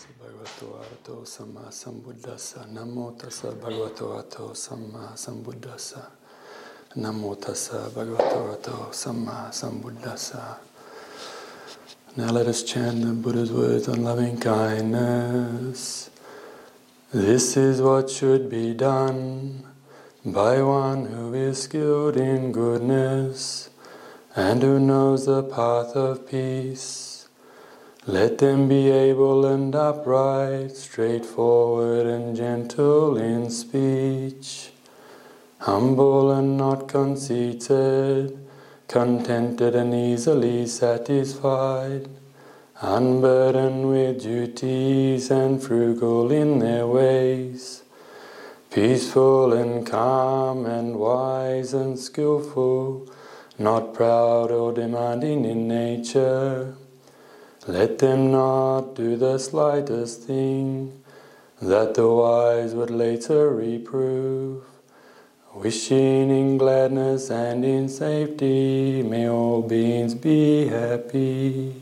tassa bhagavato arahato samma sambuddhassa. Namo tassa bhagavato arahato samma sambuddhassa. Namo tassa bhagavato arahato samma sambuddhassa. Now let us chant the Buddha's words on loving kindness. This is what should be done by one who is skilled in goodness and who knows the path of peace. Let them be able and upright, straightforward and gentle in speech, humble and not conceited, contented and easily satisfied, unburdened with duties and frugal in their ways, peaceful and calm and wise and skillful, not proud or demanding in nature. Let them not do the slightest thing that the wise would later reprove. Wishing in gladness and in safety, may all beings be happy.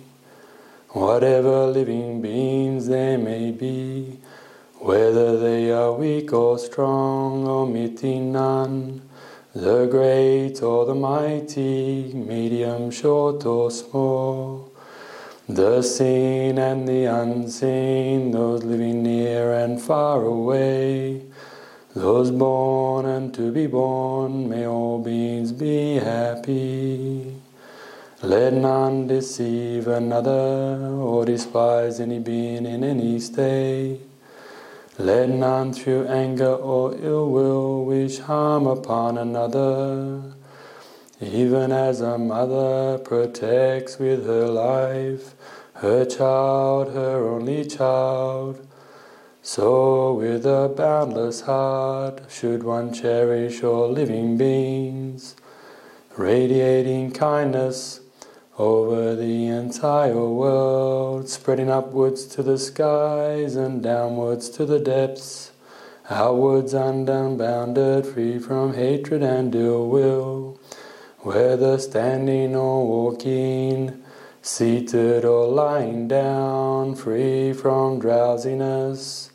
Whatever living beings there may be, whether they are weak or strong, omitting none, the great or the mighty, medium, short or small, the seen and the unseen, those living near and far away, those born and to be born, may all beings be happy. Let none deceive another or despise any being in any state. Let none through anger or ill will wish harm upon another. Even as a mother protects with her life her child, her only child, so with a boundless heart should one cherish all living beings, radiating kindness over the entire world, spreading upwards to the skies and downwards to the depths, outwards and unbounded, free from hatred and ill will, whether standing or walking, seated or lying down, free from drowsiness.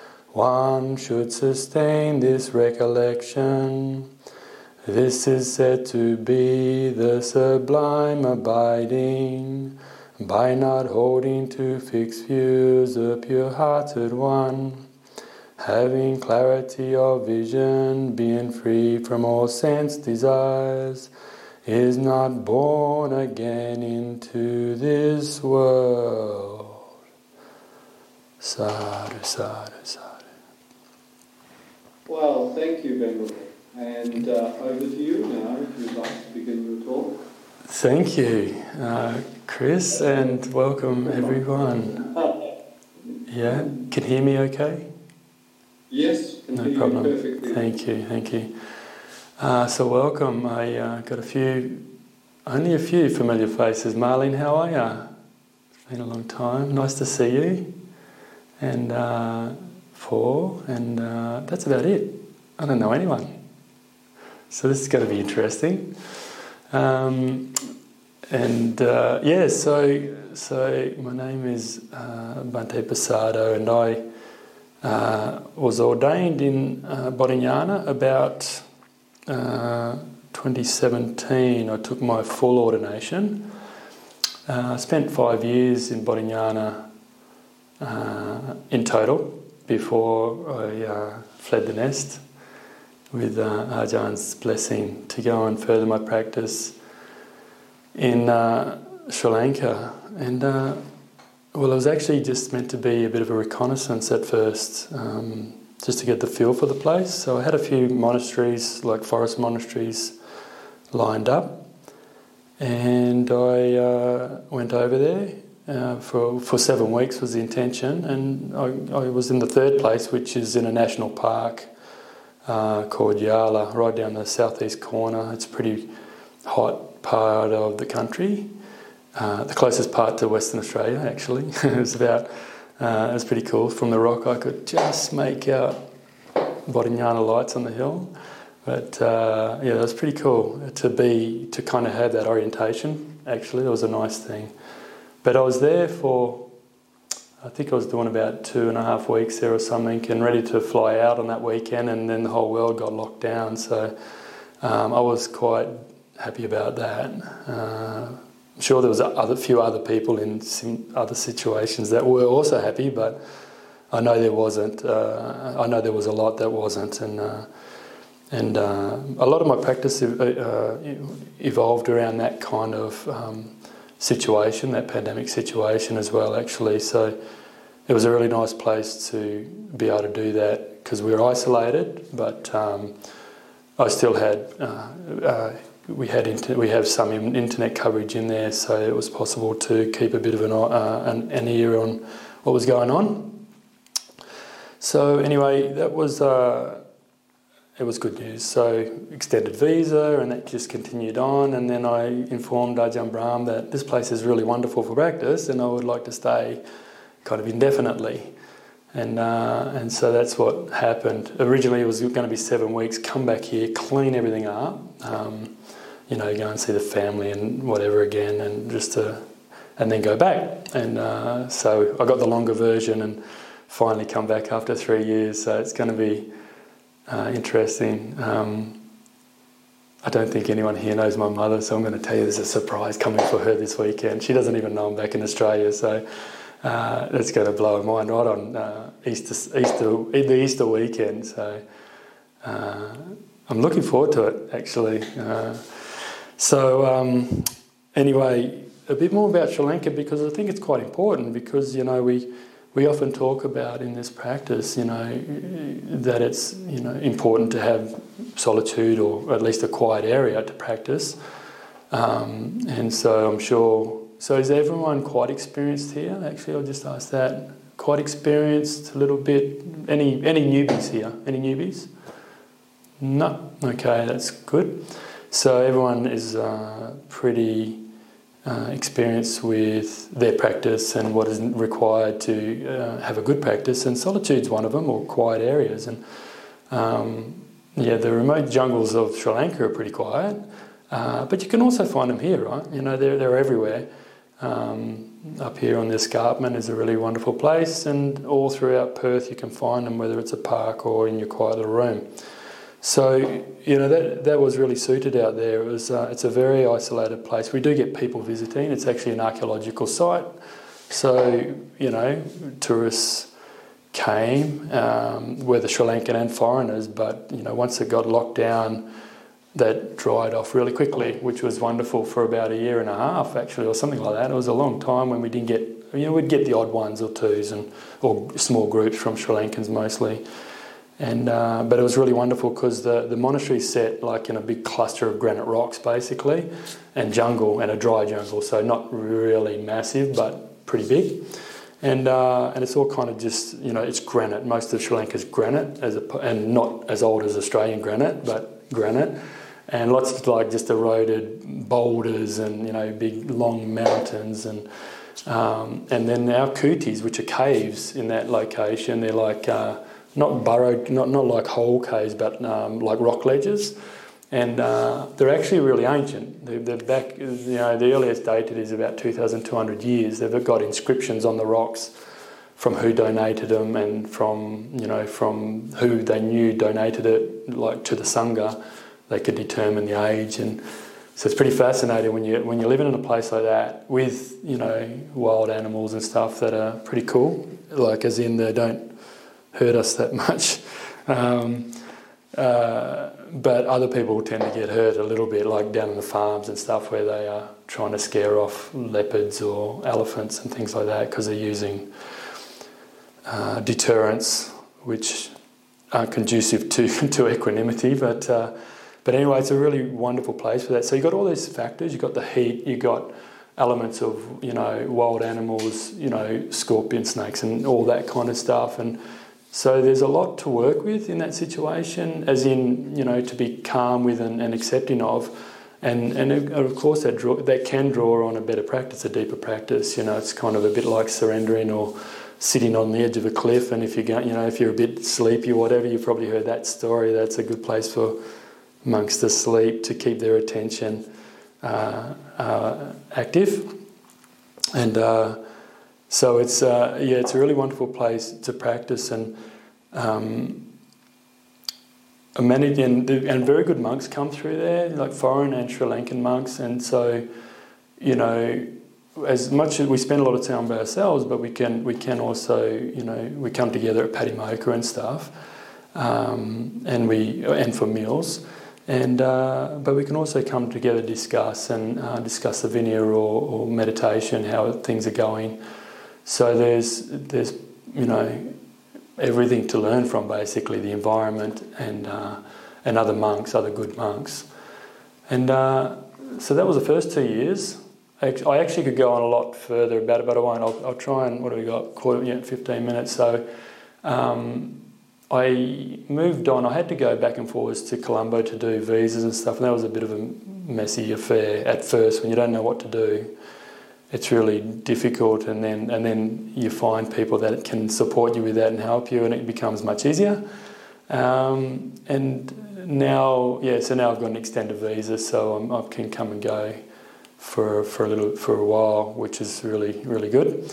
One should sustain this recollection. This is said to be the sublime abiding, by not holding to fixed views, a pure-hearted one, having clarity of vision, being free from all sense desires, is not born again into this world. Sadhu, sadhu, sadhu. Well, thank you, Venerable. And over to you now, if you'd like to begin your talk. Thank you, Chris, and welcome everyone. Yeah, can you hear me okay? Yes, can hear problem. You perfectly. Thank you. So welcome. I got only a few familiar faces. Marlene, how are you? It's been a long time. Nice to see you. And Paul, and that's about it. I don't know anyone. So this is going to be interesting. So my name is Bhante Pasado, and I was ordained in Bodhinyana about 2017. I took my full ordination. I spent 5 years in Bodhinyana in total before I fled the nest with Ajahn's blessing to go and further my practice in Sri Lanka. And it was actually just meant to be a bit of a reconnaissance at first, just to get the feel for the place. So I had a few monasteries, like forest monasteries, lined up, and I went over there for 7 weeks was the intention, and I was in the third place, which is in a national park called Yala, right down the southeast corner. It's a pretty hot part of the country, the closest part to Western Australia actually. It was pretty cool. From the rock I could just make out Bodhinyana lights on the hill. But it was pretty cool to kind of have that orientation. Actually, it was a nice thing. But I was there for I think I was doing about 2.5 weeks there or something, and ready to fly out on that weekend, and then the whole world got locked down. So I was quite happy about that. I'm sure there was a few other people in other situations that were also happy, but I know there wasn't. I know there was a lot that wasn't, and a lot of my practice evolved around that kind of situation, that pandemic situation as well, actually. So it was a really nice place to be able to do that because we were isolated, but I still had we have some internet coverage in there, so it was possible to keep a bit of an ear on what was going on. So anyway, that was it was good news. So extended visa, and that just continued on. And then I informed Ajahn Brahm that this place is really wonderful for practice, and I would like to stay kind of indefinitely. And so that's what happened. Originally it was going to be 7 weeks, come back here, clean everything up, go and see the family and whatever again, and then go back. And so I got the longer version and finally come back after 3 years. So it's going to be interesting. I don't think anyone here knows my mother, so I'm going to tell you there's a surprise coming for her this weekend. She doesn't even know I'm back in Australia, so that's going to blow her mind right on the Easter weekend. So I'm looking forward to it, actually. Anyway, a bit more about Sri Lanka, because I think it's quite important, because we often talk about in this practice, that it's important to have solitude, or at least a quiet area to practice. And so I'm sure. So is everyone quite experienced here? Actually, I'll just ask that. Quite experienced, a little bit. Any newbies here? Any newbies? No. Okay, that's good. So everyone is pretty experienced with their practice and what is required to have a good practice. And solitude's one of them, or quiet areas. And the remote jungles of Sri Lanka are pretty quiet. But you can also find them here, right? They're everywhere. Up here on the escarpment is a really wonderful place, and all throughout Perth you can find them, whether it's a park or in your quiet little room. So that was really suited out there. It was it's a very isolated place. We do get people visiting. It's actually an archaeological site, so tourists came, whether Sri Lankan and foreigners. But once it got locked down, that dried off really quickly, which was wonderful for about 1.5 years, actually, or something like that. It was a long time when we didn't get, we'd get the odd ones or twos, or small groups from Sri Lankans mostly. And but it was really wonderful because the monastery's set like in a big cluster of granite rocks, basically, and jungle, and a dry jungle, so not really massive, but pretty big. And it's all kind of just, it's granite. Most of Sri Lanka's granite, and not as old as Australian granite, but granite. And lots of just eroded boulders and big long mountains, and then our kutis, which are caves in that location. They're like not burrowed, not like hole caves, but like rock ledges, and they're actually really ancient. They're back. The earliest dated is about 2,200 years. They've got inscriptions on the rocks from who donated them, and from who they knew donated it, like to the Sangha. They could determine the age, and so it's pretty fascinating when you're living in a place like that with wild animals and stuff that are pretty cool, like as in they don't hurt us that much, but other people tend to get hurt a little bit, like down in the farms and stuff where they are trying to scare off leopards or elephants and things like that because they're using deterrents which aren't conducive to equanimity, but anyway, it's a really wonderful place for that. So you've got all these factors. You've got the heat, you've got elements of, wild animals, scorpion, snakes and all that kind of stuff. And so there's a lot to work with in that situation, as in, to be calm with and accepting of. And of course that can draw on a better practice, a deeper practice. It's kind of a bit like surrendering or sitting on the edge of a cliff. And if if you're a bit sleepy or whatever, you've probably heard that story. That's a good place for monks to sleep, to keep their attention active. And So it's it's a really wonderful place to practice, and and very good monks come through there, like foreign and Sri Lankan monks, and so, you know, as much as we spend a lot of time by ourselves, but we can also, you know, we come together at Patimokkha and stuff, and for meals, and but we can also come together, discuss the Vinaya or meditation, how things are going. So there's you know, everything to learn from, basically, the environment and other monks, other good monks, and so that was the first 2 years. I actually could go on a lot further about it, but I won't. I'll try and, what have we got, 15 minutes. So I moved on. I had to go back and forwards to Colombo to do visas and stuff, and that was a bit of a messy affair at first when you don't know what to do. It's really difficult, and then you find people that can support you with that and help you, and it becomes much easier. And now, so now I've got an extended visa, so I can come and go for a while, which is really, really good.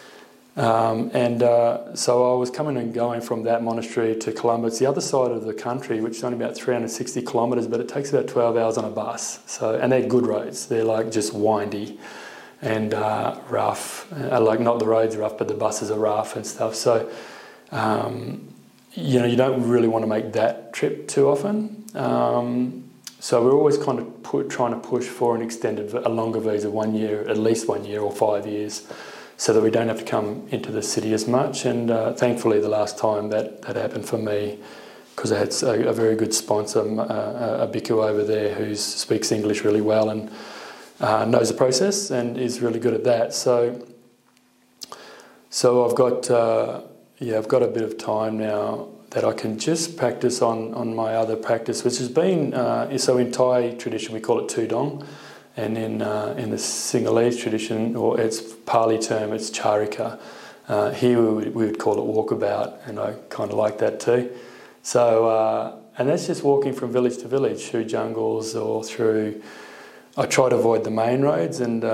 So I was coming and going from that monastery to Colombo. It's the other side of the country, which is only about 360 kilometres, but it takes about 12 hours on a bus. So, and they're good roads. They're like just windy and rough. Like, not the roads are rough, but the buses are rough and stuff. So, you know, you don't really want to make that trip too often. So we're always kind of trying to push for a longer visa, 1 year, at least 1 year or 5 years, so that we don't have to come into the city as much. And thankfully, the last time that happened for me, because I had a very good sponsor, a bhikkhu over there who speaks English really well and knows the process and is really good at that. So I've got a bit of time now that I can just practice on my other practice, which has been, so in Thai tradition we call it Tudong, and in the Sinhalese tradition, or its Pali term, it's Charika. Here we would call it walkabout, and I kind of like that too. So, and that's just walking from village to village, through jungles or through, I try to avoid the main roads, and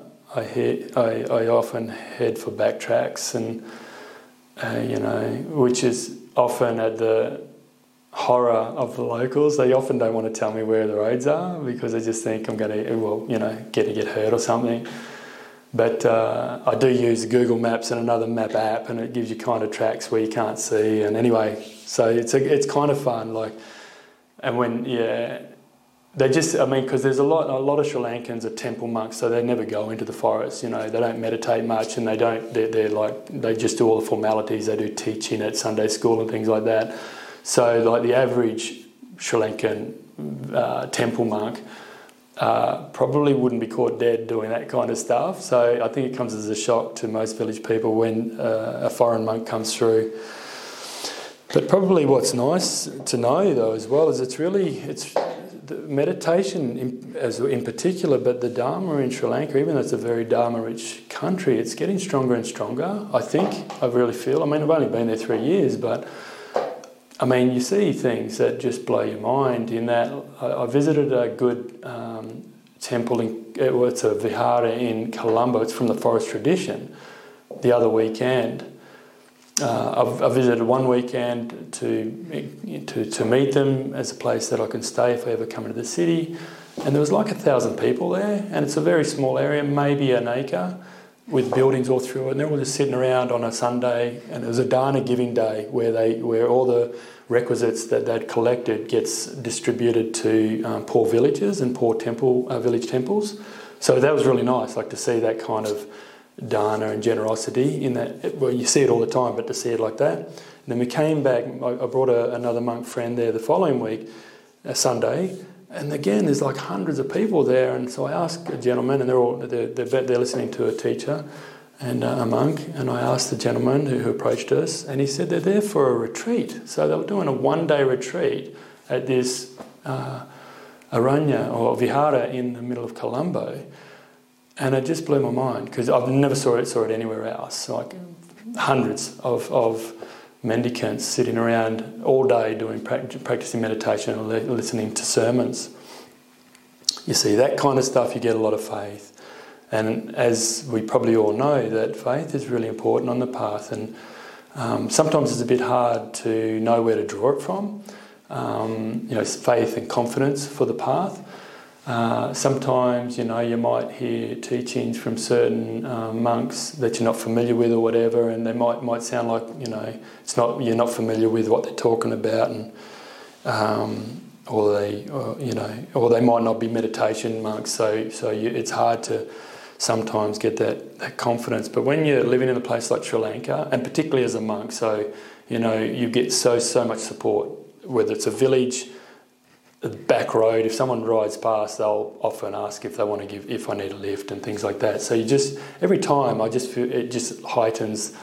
I often head for backtracks, and you know, which is often at the horror of the locals. They often don't want to tell me where the roads are because they just think I'm going to, get hurt or something. But I do use Google Maps and another map app, and it gives you kind of tracks where you can't see. And anyway, so it's kind of fun. Like, and when they just, because there's a lot of Sri Lankans are temple monks, so they never go into the forest. You know, they don't meditate much, and they just do all the formalities. They do teaching at Sunday school and things like that. So, like, the average Sri Lankan temple monk probably wouldn't be caught dead doing that kind of stuff. So I think it comes as a shock to most village people when a foreign monk comes through. But probably what's nice to know, though, as well, is it's the meditation in particular, but the Dharma in Sri Lanka, even though it's a very Dharma-rich country, it's getting stronger and stronger, I think. I really feel. I mean, I've only been there 3 years, but I mean, you see things that just blow your mind. In that, I visited a good temple, it's a vihara in Colombo. It's from the forest tradition. The other weekend, I visited one weekend to meet them as a place that I can stay if I ever come into the city. And there was like 1,000 people there, and it's a very small area, maybe an acre, with buildings all through it, and they're all just sitting around on a Sunday, and it was a dana giving day where all the requisites that they'd collected gets distributed to poor villages and poor village temples. So that was really nice, like to see that kind of dana and generosity in that. Well, you see it all the time, but to see it like that. And then we came back. I brought another monk friend there the following week, a Sunday. And again, there's like hundreds of people there, and so I asked a gentleman, and they're listening to a teacher and a monk, and I asked the gentleman who approached us, and he said they're there for a retreat. So they were doing a one-day retreat at this aranya or vihara in the middle of Colombo, and it just blew my mind because I've never saw it anywhere else. Like hundreds of mendicants sitting around all day doing practicing meditation or listening to sermons. You see, that kind of stuff, you get a lot of faith. And as we probably all know, that faith is really important on the path, and sometimes it's a bit hard to know where to draw it from. Faith and confidence for the path. Sometimes, you might hear teachings from certain monks that you're not familiar with or whatever, and they might sound like, you're not familiar with what they're talking about, and or they might not be meditation monks. So it's hard to sometimes get that confidence. But when you're living in a place like Sri Lanka, and particularly as a monk, you get so much support, whether it's a village, a back road. If someone rides past, they'll often ask if I need a lift and things like that. So every time I just feel it just heightens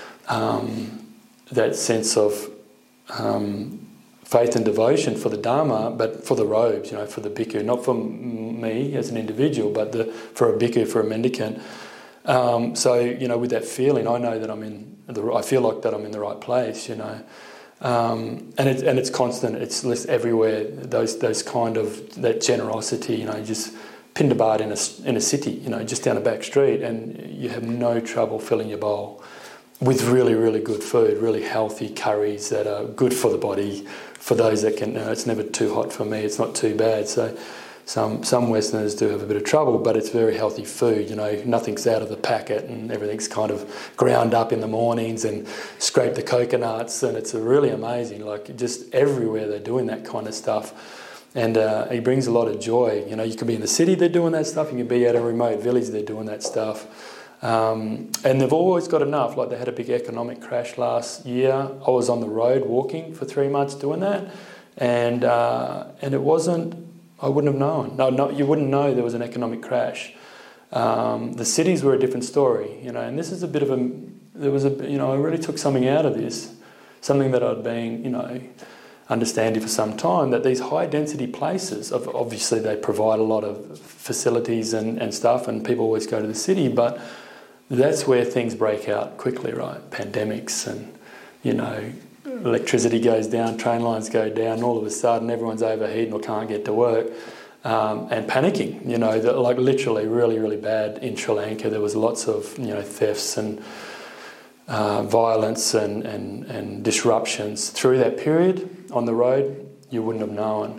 that sense of faith and devotion for the Dharma, but for the robes, for the bhikkhu, not for me as an individual, but for a bhikkhu, for a mendicant. With that feeling, I know that I feel like that I'm in the right place, and it's constant. It's everywhere. Those kind of that generosity, just Pindabat in a city, just down a back street, and you have no trouble filling your bowl with really, really good food, really healthy curries that are good for the body. For those that can, it's never too hot for me. It's not too bad. So some Westerners do have a bit of trouble, but it's very healthy food. Nothing's out of the packet, and everything's kind of ground up in the mornings and scrape the coconuts, and it's really amazing. Like just everywhere they're doing that kind of stuff, and it brings a lot of joy. You can be in the city, they're doing that stuff. You can be at a remote village, they're doing that stuff. And they've always got enough. Like they had a big economic crash last year. I was on the road walking for 3 months doing that, and it wasn't. I wouldn't have known. No, you wouldn't know there was an economic crash. The cities were a different story, And this is a bit of I really took something out of this, something that I'd been, understanding for some time. That these high density places, obviously they provide a lot of facilities and stuff, and people always go to the city, but that's where things break out quickly, right? Pandemics and, electricity goes down, train lines go down, all of a sudden everyone's overheating or can't get to work, and panicking, like literally really, really bad in Sri Lanka. There was lots of, thefts and violence and disruptions through that period on the road. You wouldn't have known.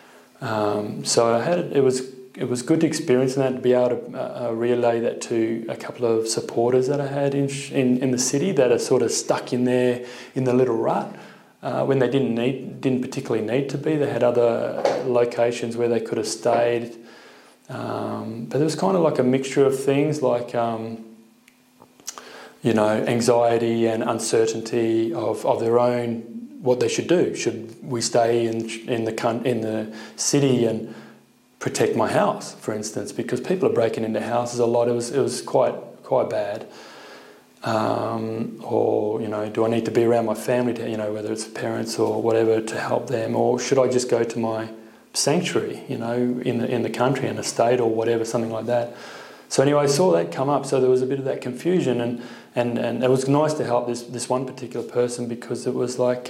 It was good to experience that, to be able to relay that to a couple of supporters that I had in the city that are sort of stuck in there in the little rut when they didn't particularly need to be. They had other locations where they could have stayed, but there was kind of like a mixture of things like anxiety and uncertainty of their own, what they should do. Should we stay in the city and protect my house, for instance, because people are breaking into houses a lot. It was quite bad. Or do I need to be around my family to, whether it's parents or whatever, to help them, or should I just go to my sanctuary, in the country, in a state or whatever, something like that. So anyway, I saw that come up. So there was a bit of that confusion, and it was nice to help this one particular person, because it was like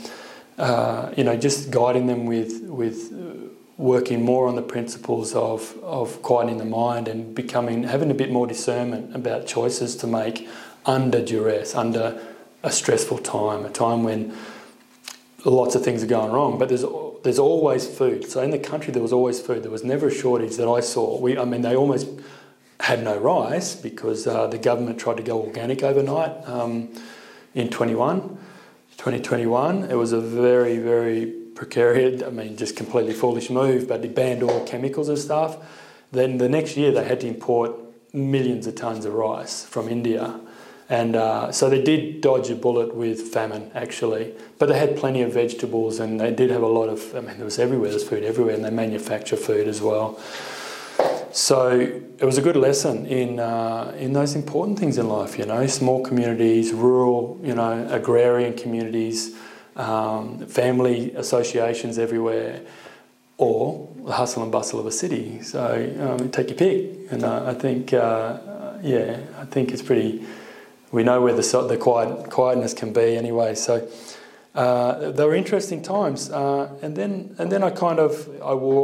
just guiding them with working more on the principles of quieting the mind and having a bit more discernment about choices to make under duress, under a stressful time, a time when lots of things are going wrong. But there's always food. So in the country there was always food. There was never a shortage that I saw. They almost had no rice because the government tried to go organic overnight in 2021. It was a very, very precarious, just completely foolish move, but they banned all chemicals and stuff. Then the next year they had to import millions of tons of rice from India. And so they did dodge a bullet with famine, actually. But they had plenty of vegetables, and they did have a lot of, there was everywhere, there's food everywhere, and they manufacture food as well. So it was a good lesson in those important things in life, small communities, rural, agrarian communities, family associations everywhere, or the hustle and bustle of a city. So take your pick. And I think it's pretty. We know where the quietness can be anyway. So they were interesting times. And then I walked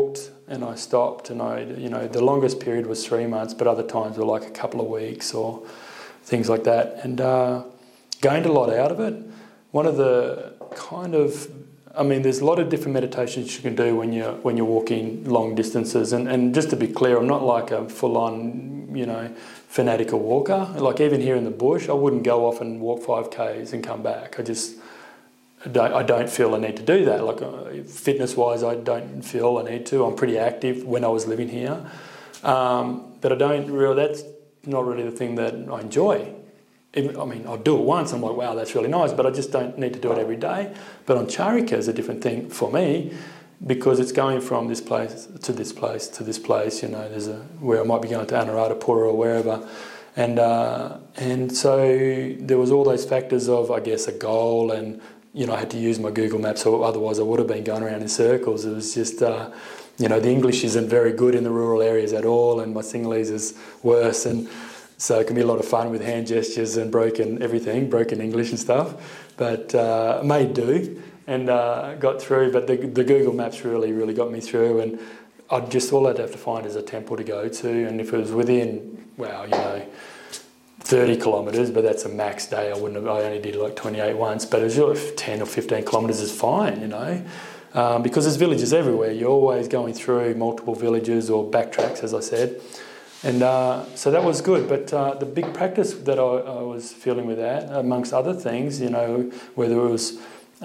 and I stopped, and the longest period was 3 months, but other times were like a couple of weeks or things like that, and gained a lot out of it. One of the there's a lot of different meditations you can do when you're walking long distances, and just to be clear, I'm not like a full-on, fanatical walker. Like even here in the bush, I wouldn't go off and walk 5Ks and come back. I don't feel I need to do that. Like fitness-wise, I don't feel I need to. I'm pretty active when I was living here, but I don't really. That's not really the thing that I enjoy. I'll do it once, I'm like, wow, that's really nice, but I just don't need to do it every day. But on Charika is a different thing for me, because it's going from this place to this place to this place. There's where I might be going to Anuradhapura or wherever, and so there was all those factors of, I guess, a goal, and I had to use my Google Maps, so otherwise I would have been going around in circles. It was just, the English isn't very good in the rural areas at all, and my Sinhalese is worse, and so it can be a lot of fun with hand gestures and broken English and stuff, but made do, and got through. But the Google Maps really, really got me through, and all I'd have to find is a temple to go to, and if it was within, 30 kilometres, but that's a max day. I only did like 28 once, but it was really 10 or 15 kilometres is fine, because there's villages everywhere. You're always going through multiple villages or backtracks, as I said. And so that was good, but the big practice that I was feeling with that, amongst other things, whether it was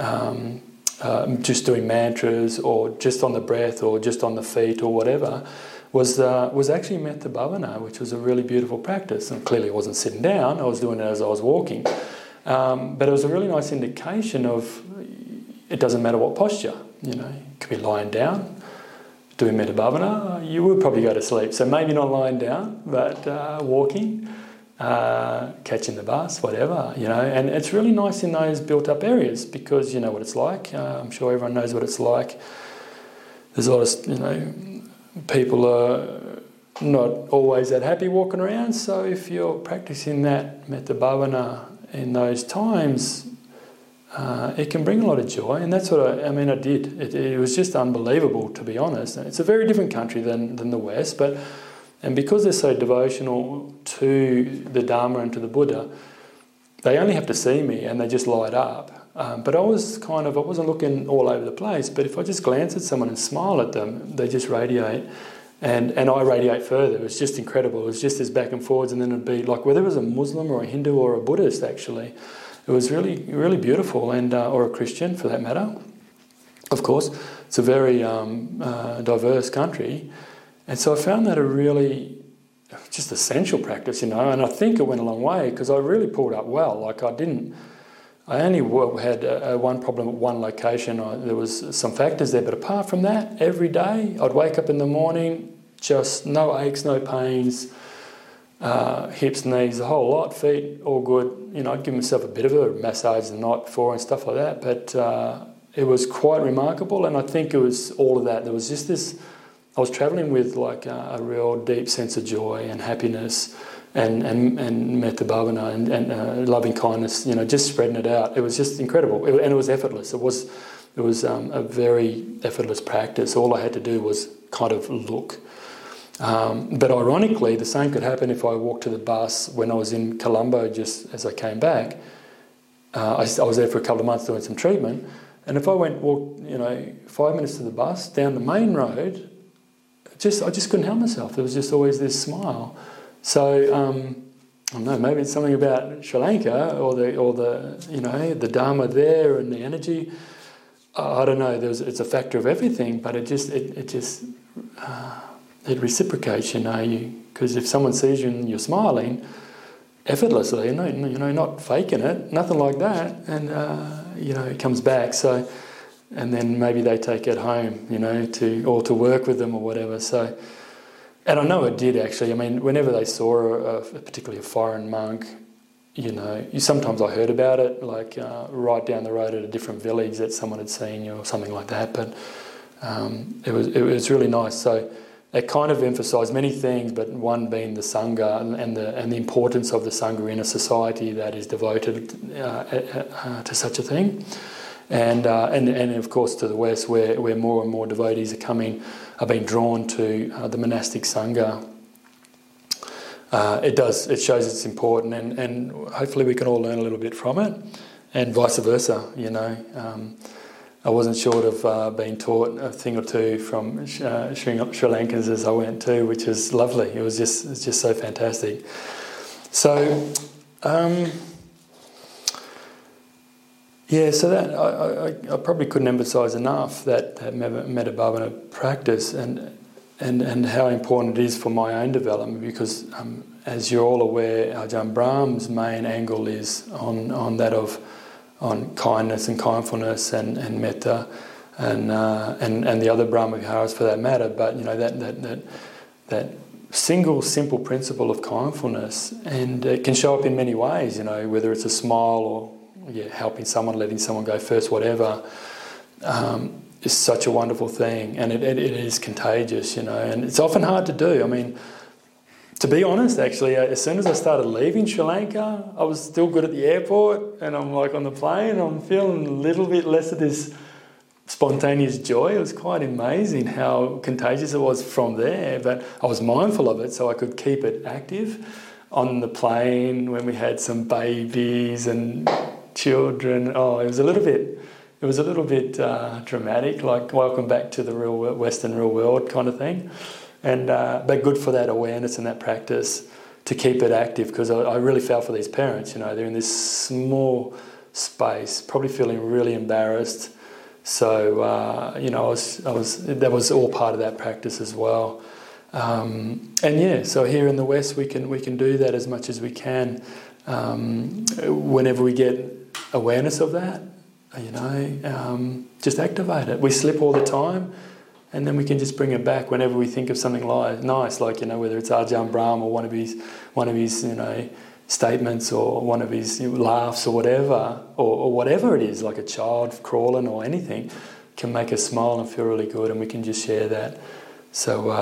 just doing mantras or just on the breath or just on the feet or whatever, was actually Metta Bhavana, which was a really beautiful practice. And clearly I wasn't sitting down, I was doing it as I was walking. But it was a really nice indication of it doesn't matter what posture, you could be lying down, doing Metta Bhavana, you would probably go to sleep. So maybe not lying down, but walking, catching the bus, whatever, And it's really nice in those built-up areas, because you know what it's like. I'm sure everyone knows what it's like. There's a lot of, people are not always that happy walking around. So if you're practicing that Metta Bhavana in those times, it can bring a lot of joy, and that's what I did. It was just unbelievable, to be honest. And it's a very different country than the West, and because they're so devotional to the Dharma and to the Buddha, they only have to see me and they just light up. But I wasn't looking all over the place, but if I just glance at someone and smile at them, they just radiate. And I radiate further. It was just incredible. It was just this back and forwards, and then it'd be like whether it was a Muslim or a Hindu or a Buddhist, actually. It was really, really beautiful, and or a Christian for that matter. Of course, it's a very diverse country, and so I found that a really just essential practice, and I think it went a long way, because I really pulled up well. Like I only had one problem at one location. There was some factors there, but apart from that, every day I'd wake up in the morning, just no aches, no pains. Hips, knees, the whole lot, feet, all good. I'd give myself a bit of a massage the night before and stuff like that, but it was quite remarkable, and I think it was all of that. There was just this, I was travelling with like a real deep sense of joy and happiness and Metta Bhavana and loving kindness, just spreading it out. It was just incredible, and it was effortless. It was a very effortless practice. All I had to do was kind of look. But ironically, the same could happen if I walked to the bus when I was in Colombo just as I came back. I was there for a couple of months doing some treatment, and if I walked 5 minutes to the bus down the main road, I just couldn't help myself. There was just always this smile. So I don't know, maybe it's something about Sri Lanka or the Dharma there and the energy. I don't know. It's a factor of everything, but it reciprocates, because if someone sees you and you're smiling effortlessly, not faking it, nothing like that, and it comes back. So, and then maybe they take it home, to work with them or whatever. So, and I know it did actually. Whenever they saw particularly a foreign monk, sometimes I heard about it, like right down the road at a different village that someone had seen you or something like that. But it was really nice. So. It kind of emphasised many things, but one being the Sangha and the importance of the Sangha in a society that is devoted to such a thing. and of course to the west, where more and more devotees are being drawn to the monastic sangha. It shows it's important, and hopefully we can all learn a little bit from it, and vice versa. I wasn't short of being taught a thing or two from Sri Lankans as I went to, which was lovely. It's just so fantastic. So, so that I probably couldn't emphasise enough that Metta Bhavana practice and how important it is for my own development, because as you're all aware, Ajahn Brahm's main angle is on that of on kindness and kindfulness and metta and the other Brahma Viharas for that matter. But that single simple principle of kindfulness, and it can show up in many ways. Whether it's a smile or helping someone, letting someone go first, whatever. Is such a wonderful thing, and it is contagious, and it's often hard to do. I mean, to be honest, actually, as soon as I started leaving Sri Lanka, I was still good at the airport, and I'm like on the plane, I'm feeling a little bit less of this spontaneous joy. It was quite amazing how contagious it was from there, but I was mindful of it so I could keep it active. On the plane, when we had some babies and children, it was a little bit dramatic, like welcome back to the real Western real world kind of thing. And but good for that awareness and that practice to keep it active, because I really felt for these parents. They're in this small space, probably feeling really embarrassed. So that was all part of that practice as well. So here in the West, we can do that as much as we can. Whenever we get awareness of that, just activate it. We slip all the time, and then we can just bring it back whenever we think of something nice, like whether it's Ajahn Brahm or one of his statements or one of his laughs or whatever it is, like a child crawling or anything, can make us smile and feel really good, and we can just share that. So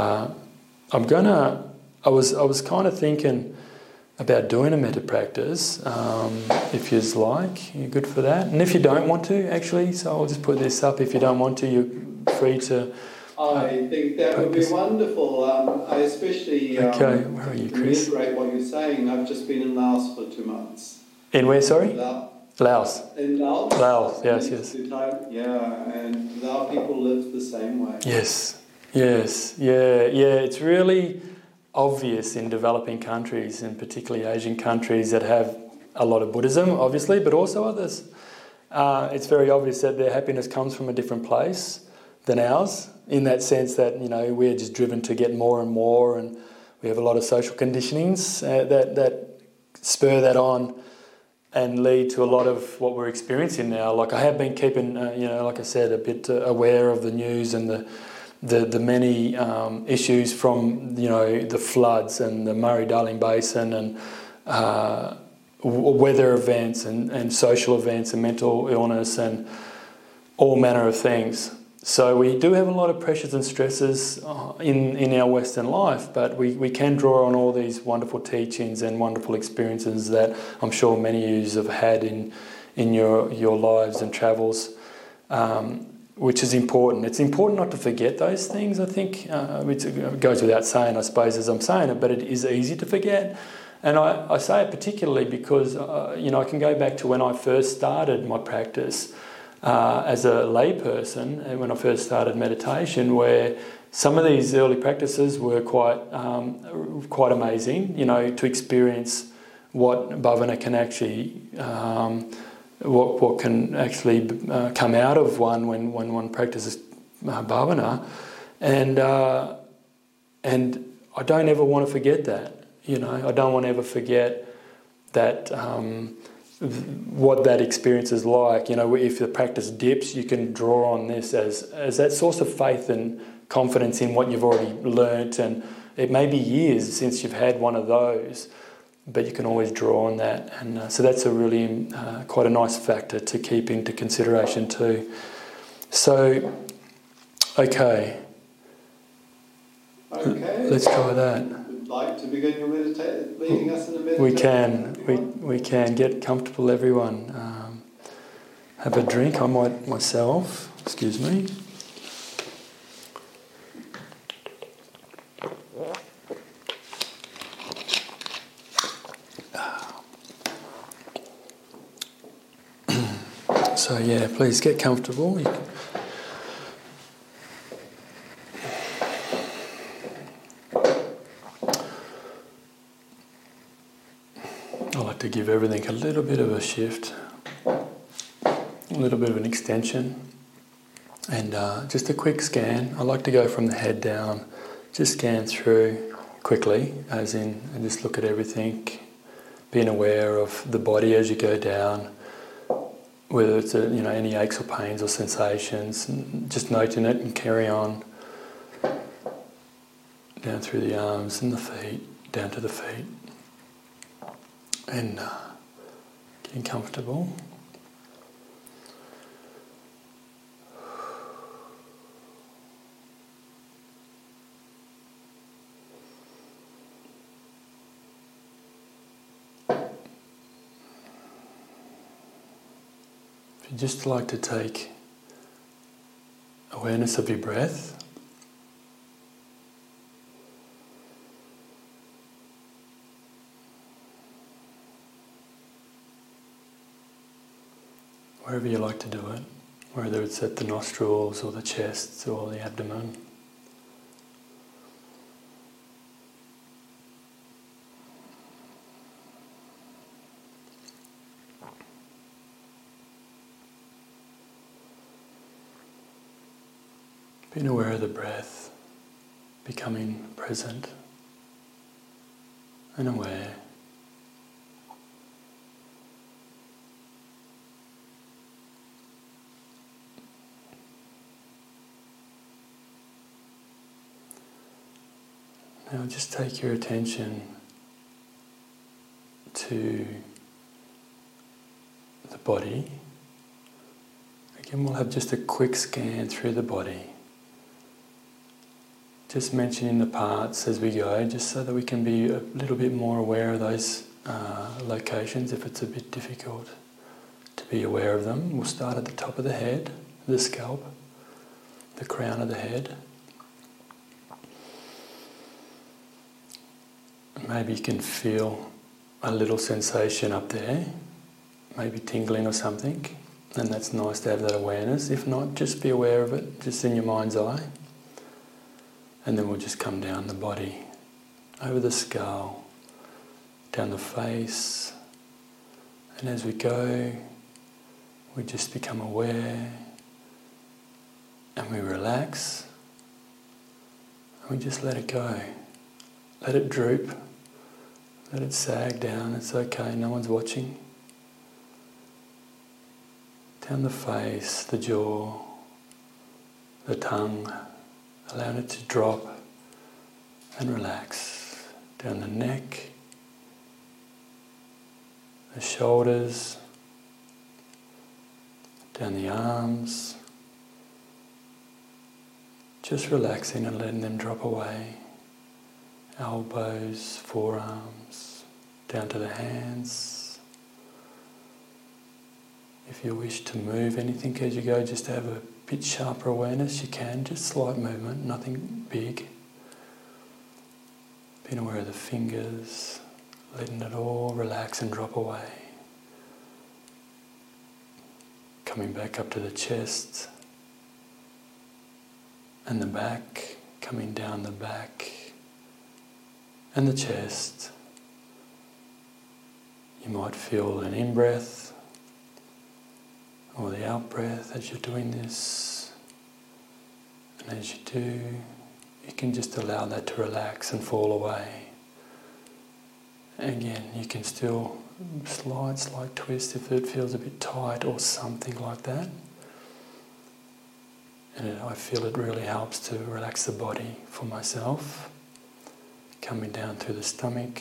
I was kind of thinking about doing a metta practice, if you'd like. You're good for that. And if you don't want to, actually, so I'll just put this up. If you don't want to, you're free to... I think that would be wonderful. I especially okay, where are you, Chris? Reiterate what you're saying. I've just been in Laos for 2 months. In where, sorry? Laos. In Laos. Laos, yes. Yeah, and Lao people live the same way. Yes. It's really obvious in developing countries, and particularly Asian countries that have a lot of Buddhism, obviously, but also others. It's very obvious that their happiness comes from a different place than ours, in that sense that, we're just driven to get more and more, and we have a lot of social conditionings that spur that on and lead to a lot of what we're experiencing now. Like, I have been keeping, like I said, a bit aware of the news and the many issues from, the floods and the Murray-Darling Basin and weather events and social events and mental illness and all manner of things. So we do have a lot of pressures and stresses in our Western life, but we can draw on all these wonderful teachings and wonderful experiences that I'm sure many of you have had in your lives and travels, which is important. It's important not to forget those things, I think. It goes without saying, I suppose, as I'm saying it, but it is easy to forget. And I say it particularly because, I can go back to when I first started my practice as a layperson, and when I first started meditation, where some of these early practices were quite amazing, to experience what bhavana can actually, what can actually come out of one when one practices bhavana, and I don't ever want to forget that. I don't want to ever forget that. What that experience is like. If the practice dips, you can draw on this as that source of faith and confidence in what you've already learnt, and it may be years since you've had one of those, but you can always draw on that, and so that's a really quite a nice factor to keep into consideration too. So, okay. Let's try that. Like to begin your leading us in a meditation? We can get comfortable, everyone. have a drink. I might myself, excuse me. So yeah, please get comfortable. I like to give everything a little bit of a shift, a little bit of an extension, and just a quick scan. I like to go from the head down, just scan through quickly, as in, and just look at everything, being aware of the body as you go down, whether it's any aches or pains or sensations, and just noting it and carry on down through the arms and the feet, down to the feet, and getting comfortable. If you'd just like to take awareness of your breath, wherever you like to do it, whether it's at the nostrils or the chest or the abdomen. Being aware of the breath, becoming present and aware. Now just take your attention to the body. Again, we'll have just a quick scan through the body. Just mentioning the parts as we go, just so that we can be a little bit more aware of those locations if it's a bit difficult to be aware of them. We'll start at the top of the head, the scalp, the crown of the head. Maybe you can feel a little sensation up there, maybe tingling or something, and that's nice to have that awareness. If not, just be aware of it, just in your mind's eye. And then we'll just come down the body, over the skull, down the face, and as we go, we just become aware, and we relax, and we just let it go. Let it droop, let it sag down, it's okay, no one's watching. Down the face, the jaw, the tongue, allowing it to drop and relax. Down the neck, the shoulders, down the arms, just relaxing and letting them drop away. Elbows, forearms, down to the hands. If you wish to move anything as you go, just to have a bit sharper awareness, you can, just slight movement, nothing big. Being aware of the fingers, letting it all relax and drop away. Coming back up to the chest and the back, coming down the back and the chest. You might feel an in-breath or the out-breath as you're doing this. And as you do, you can just allow that to relax and fall away. Again, you can still slight twist if it feels a bit tight or something like that. And I feel it really helps to relax the body for myself. Coming down through the stomach,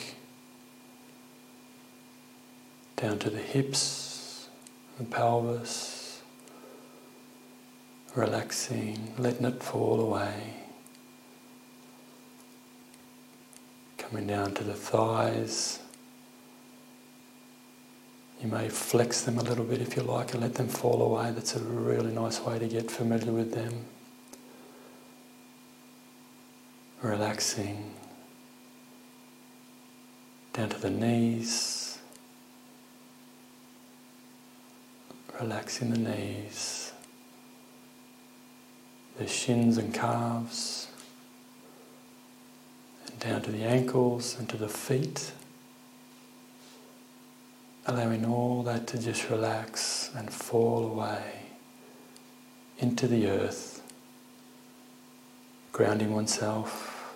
down to the hips, the pelvis, relaxing, letting it fall away. Coming down to the thighs, You may flex them a little bit if you like and let them fall away. That's a really nice way to get familiar with them. Relaxing down to the knees. Relaxing the knees. The shins and calves. And down to the ankles and to the feet. Allowing all that to just relax and fall away into the earth, grounding oneself,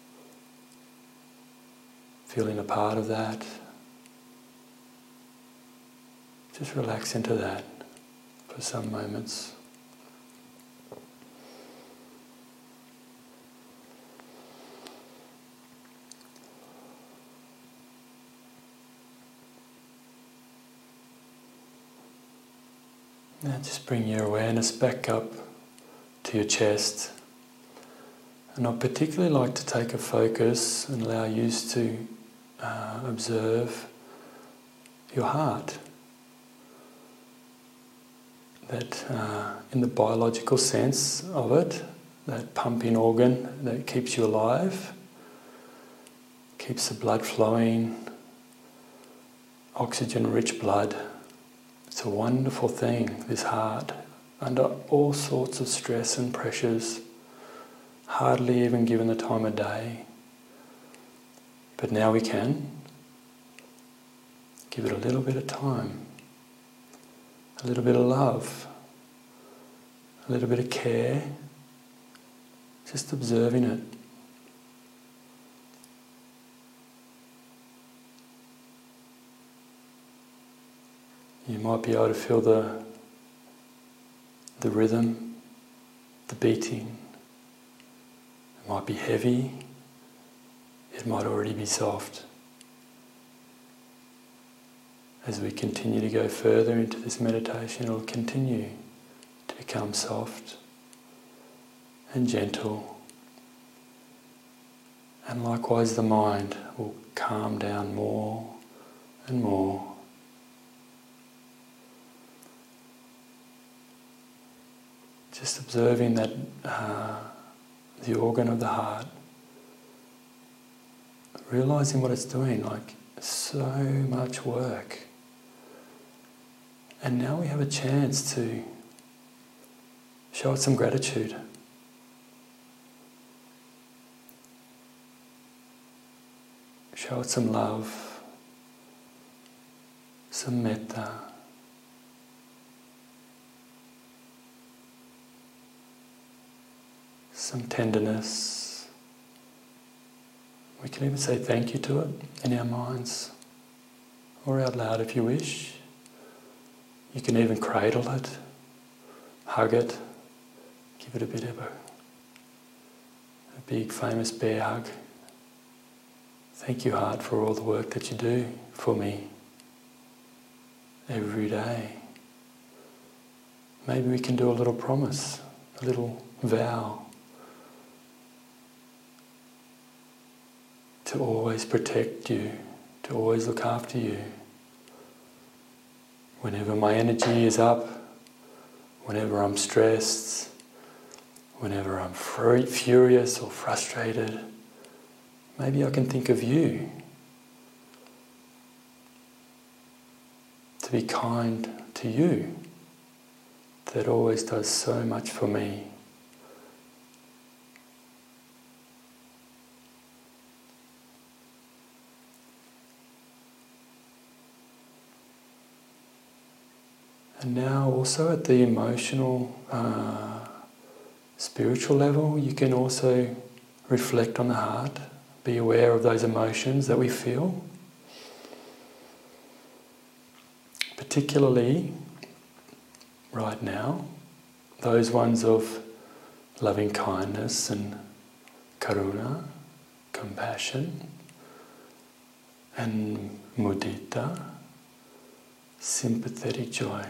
feeling a part of that. Just relax into that for some moments. Now just bring your awareness back up to your chest. And I'd particularly like to take a focus and allow you to observe your heart. That in the biological sense of it, that pumping organ that keeps you alive, keeps the blood flowing, oxygen-rich blood. It's a wonderful thing, this heart, under all sorts of stress and pressures, hardly even given the time of day. But now we can give it a little bit of time, a little bit of love, a little bit of care, just observing it. You might be able to feel the rhythm, the beating. It might be heavy, it might already be soft. As we continue to go further into this meditation, it will continue to become soft and gentle. And likewise the mind will calm down more and more. Just observing that the organ of the heart, realizing what it's doing, like so much work. And now we have a chance to show it some gratitude. Show it some love, some metta. Some tenderness. We can even say thank you to it in our minds, or out loud if you wish. You can even cradle it, hug it, give it a bit of a big famous bear hug. Thank you, heart, for all the work that you do for me every day. Maybe we can do a little promise, a little vow to always protect you, to always look after you. Whenever my energy is up, whenever I'm stressed, whenever I'm furious or frustrated, maybe I can think of you. To be kind to you, that always does so much for me. And now also at the emotional, spiritual level, you can also reflect on the heart, be aware of those emotions that we feel. Particularly right now, those ones of loving kindness and karuna, compassion, and mudita, sympathetic joy.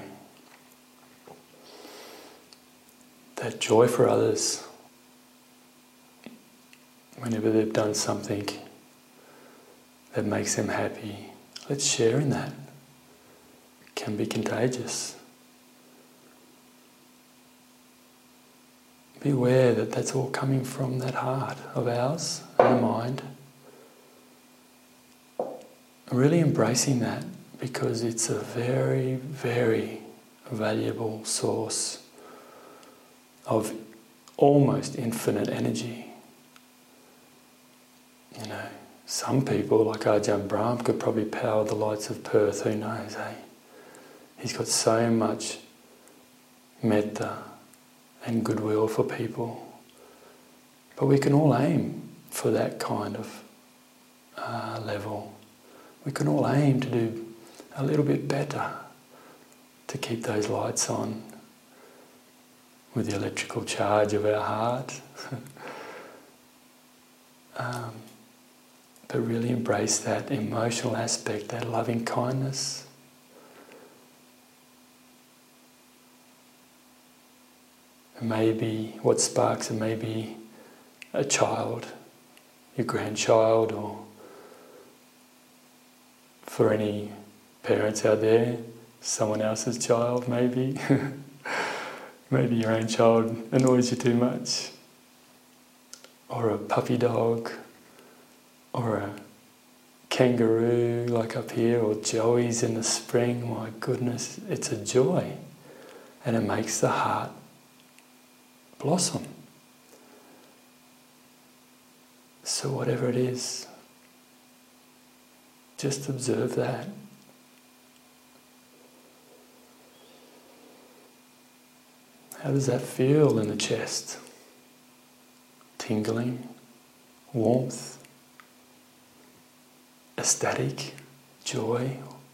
That joy for others whenever they've done something that makes them happy. Let's share in that. can be contagious. Be aware that that's all coming from that heart of ours and the mind. Really embracing that, because it's a very, very valuable source of almost infinite energy. You know, some people like Ajahn Brahm could probably power the lights of Perth, who knows, eh? He's got so much metta and goodwill for people. But we can all aim for that kind of level. We can all aim to do a little bit better, to keep those lights on with the electrical charge of our heart. But really embrace that emotional aspect, that loving kindness. And maybe what sparks it, maybe a child, your grandchild, or for any parents out there, someone else's child maybe. Maybe your own child annoys you too much. Or a puppy dog, or a kangaroo like up here, or joeys in the spring. My goodness, it's a joy. And it makes the heart blossom. So whatever it is, just observe that. How does that feel in the chest? Tingling, warmth, ecstatic, joy.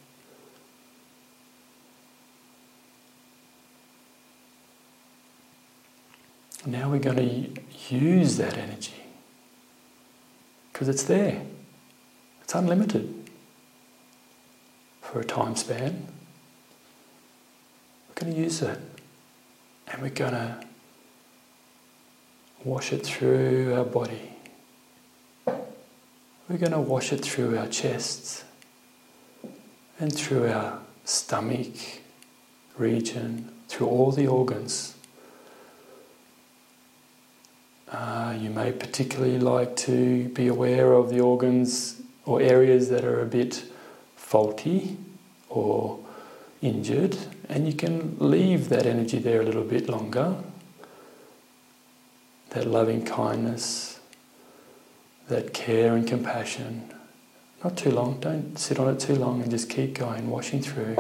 Now we're going to use that energy, because it's there. It's unlimited for a time span. We're going to use it, and we're going to wash it through our body. We're going to wash it through our chests and through our stomach region, through all the organs. You may particularly like to be aware of the organs or areas that are a bit faulty or injured, and you can leave that energy there a little bit longer. That loving kindness, that care and compassion. Not too long, don't sit on it too long, and just keep going, washing through.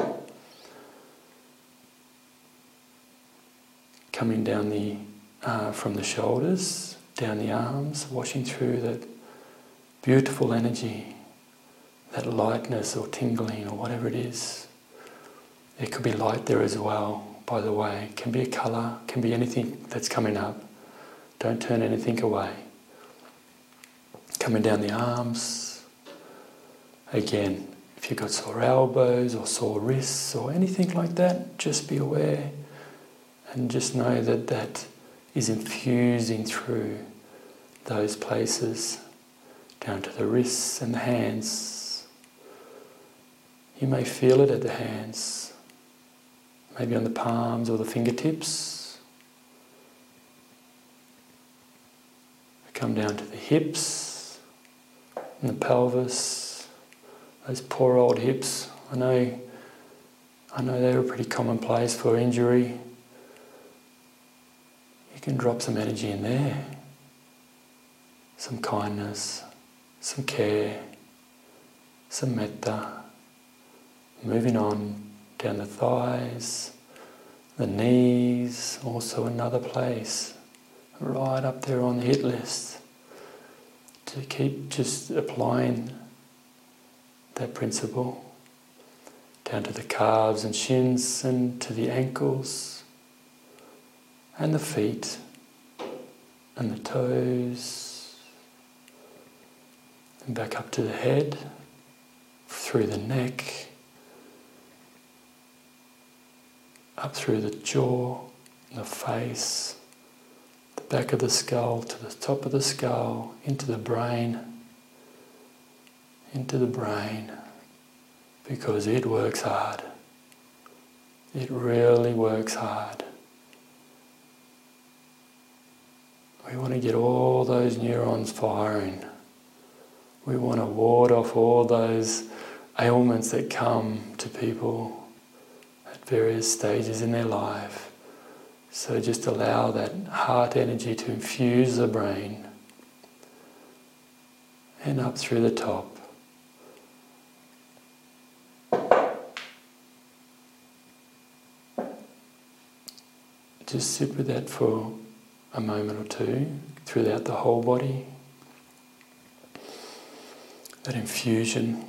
Coming down from the shoulders, down the arms, washing through that beautiful energy, that lightness or tingling or whatever it is. There could be light there as well, by the way. It can be a colour, can be anything that's coming up. Don't turn anything away. Coming down the arms. Again, if you've got sore elbows or sore wrists or anything like that, just be aware and just know that that is infusing through those places, down to the wrists and the hands. You may feel it at the hands, maybe on the palms or the fingertips. Come down to the hips and the pelvis, those poor old hips. I know they're a pretty common place for injury. You can drop some energy in there, some kindness, some care, some metta. Moving on down the thighs, the knees, also another place, right up there on the hit list. To keep just applying that principle down to the calves and shins and to the ankles and the feet and the toes, and back up to the head, through the neck, up through the jaw, the face, the back of the skull to the top of the skull, into the brain, because it works hard. It really works hard. We want to get all those neurons firing. We want to ward off all those ailments that come to people at various stages in their life. So just allow that heart energy to infuse the brain and up through the top. Just sit with that for a moment or two throughout the whole body. That infusion.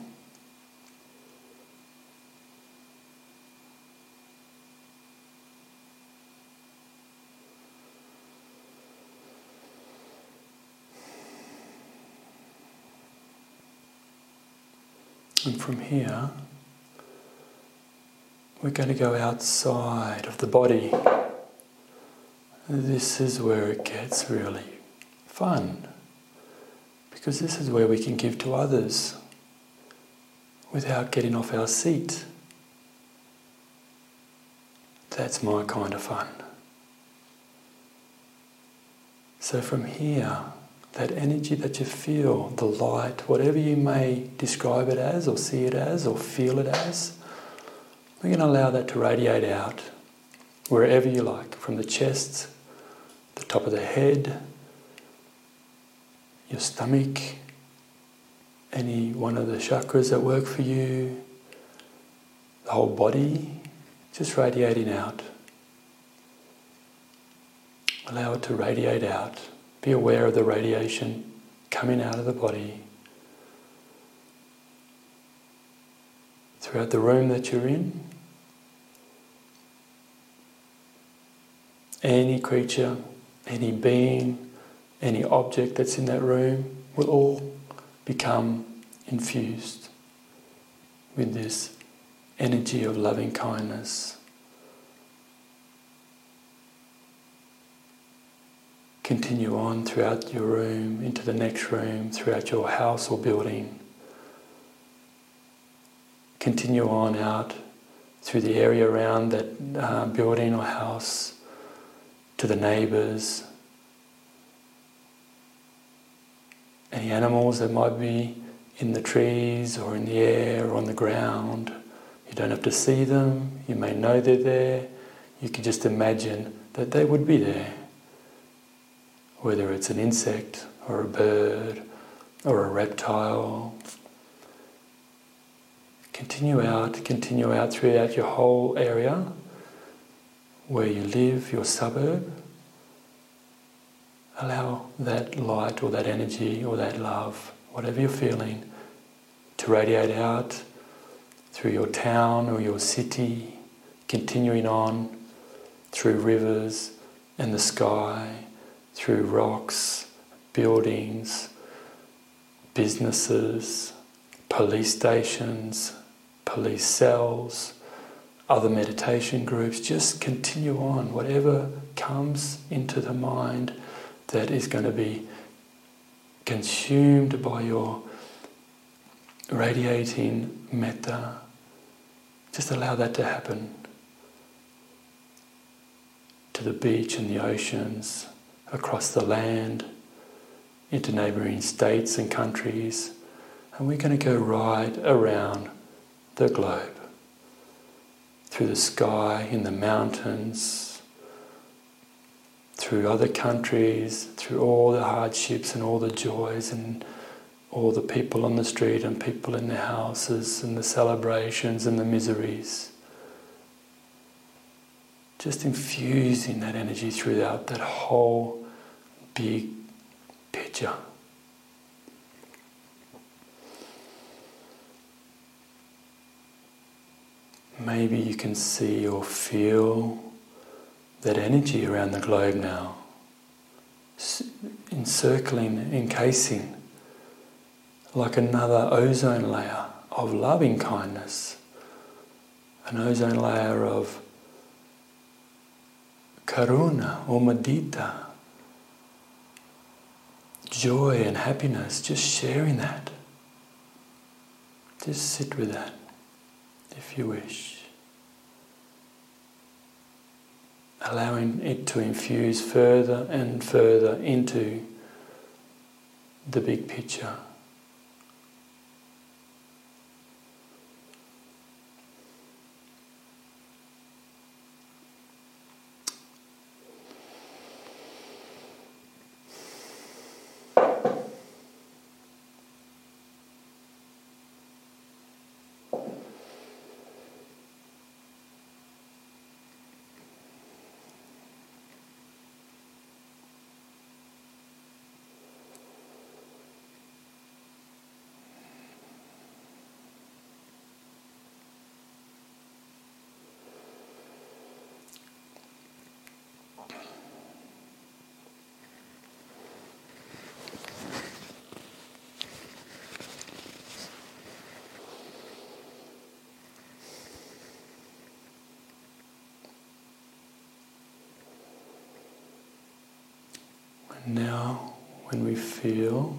And from here, we're going to go outside of the body. This is where it gets really fun, because this is where we can give to others without getting off our seat. That's my kind of fun. So from here, that energy that you feel, the light, whatever you may describe it as, or see it as, or feel it as, we're going to allow that to radiate out wherever you like, from the chest, the top of the head, your stomach, any one of the chakras that work for you, the whole body, just radiating out. Allow it to radiate out. Be aware of the radiation coming out of the body. Throughout the room that you're in, any creature, any being, any object that's in that room will all become infused with this energy of loving kindness. Continue on throughout your room, into the next room, throughout your house or building. Continue on out through the area around that building or house, to the neighbours, any animals that might be in the trees or in the air or on the ground. You don't have to see them, you may know they're there, you can just imagine that they would be there. Whether it's an insect or a bird or a reptile. Continue out throughout your whole area where you live, your suburb. Allow that light or that energy or that love, whatever you're feeling, to radiate out through your town or your city, continuing on through rivers and the sky, through rocks, buildings, businesses, police stations, police cells, other meditation groups. Just continue on, whatever comes into the mind that is going to be consumed by your radiating metta. Just allow that to happen. To the beach and the oceans, across the land, into neighbouring states and countries. And we're going to go right around the globe. Through the sky, in the mountains, through other countries, through all the hardships and all the joys and all the people on the street and people in their houses and the celebrations and the miseries. Just infusing that energy throughout that whole big picture. Maybe you can see or feel that energy around the globe now, encircling, encasing, like another ozone layer of loving kindness, an ozone layer of karuna or mudita, joy and happiness, just sharing that. Just sit with that if you wish. allowing it to infuse further and further into the big picture. Now, when we feel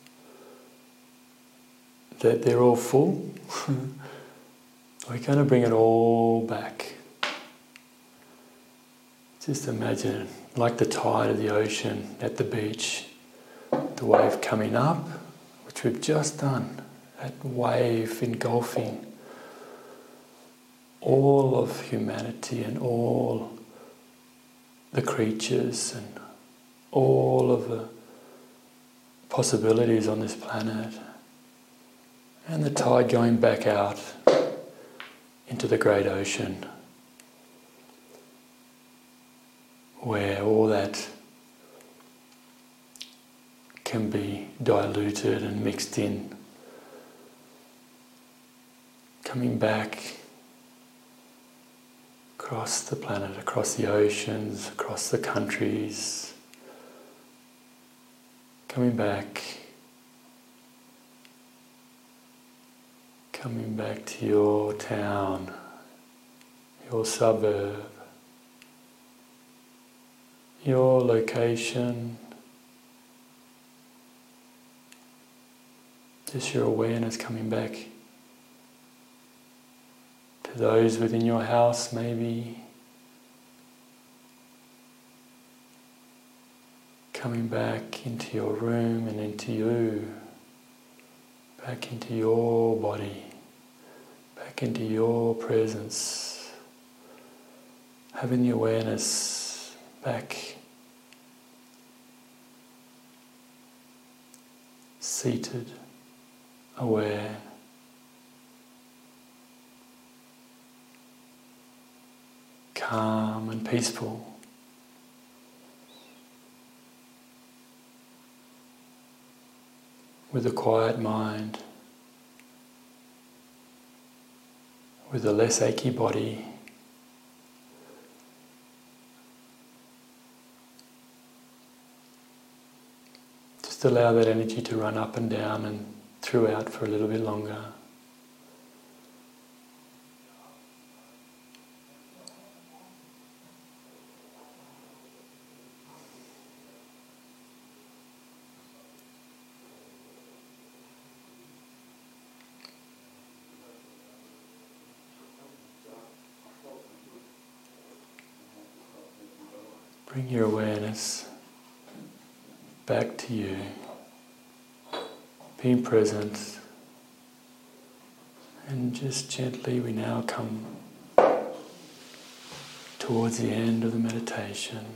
that they're all full, we're going to bring it all back. Just imagine it like the tide of the ocean at the beach, the wave coming up, which we've just done, that wave engulfing all of humanity and all the creatures and all of the possibilities on this planet, and the tide going back out into the great ocean, where all that can be diluted and mixed in, coming back across the planet, across the oceans, across the countries, coming back to your town, your suburb, your location, just your awareness coming back to those within your house maybe, coming back into your room and into you, back into your body, back into your presence, having the awareness back, seated, aware, calm and peaceful. With a quiet mind, with a less achy body, just allow that energy to run up and down and throughout for a little bit longer. Bring your awareness back to you, being present, and just gently we now come towards the end of the meditation.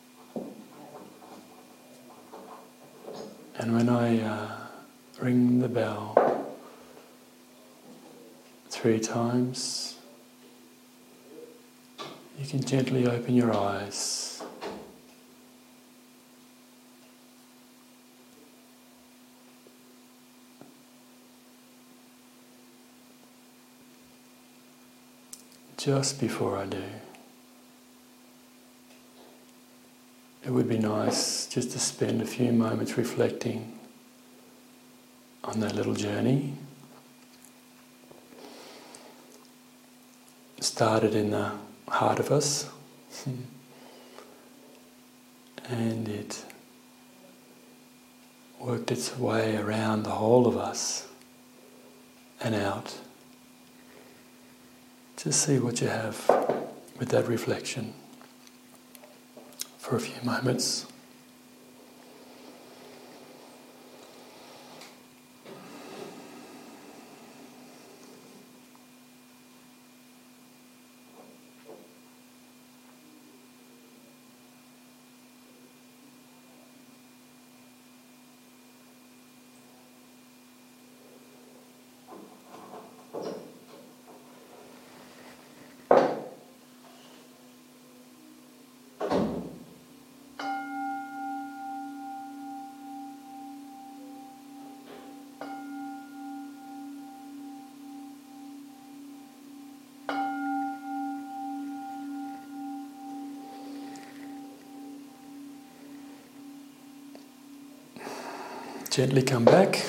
And when I ring the bell 3 times, you can gently open your eyes. Just before I do, it would be nice just to spend a few moments reflecting on that little journey. It started in the heart of us, and it worked its way around the whole of us and out. Just see what you have with that reflection. for a few moments. Gently come back.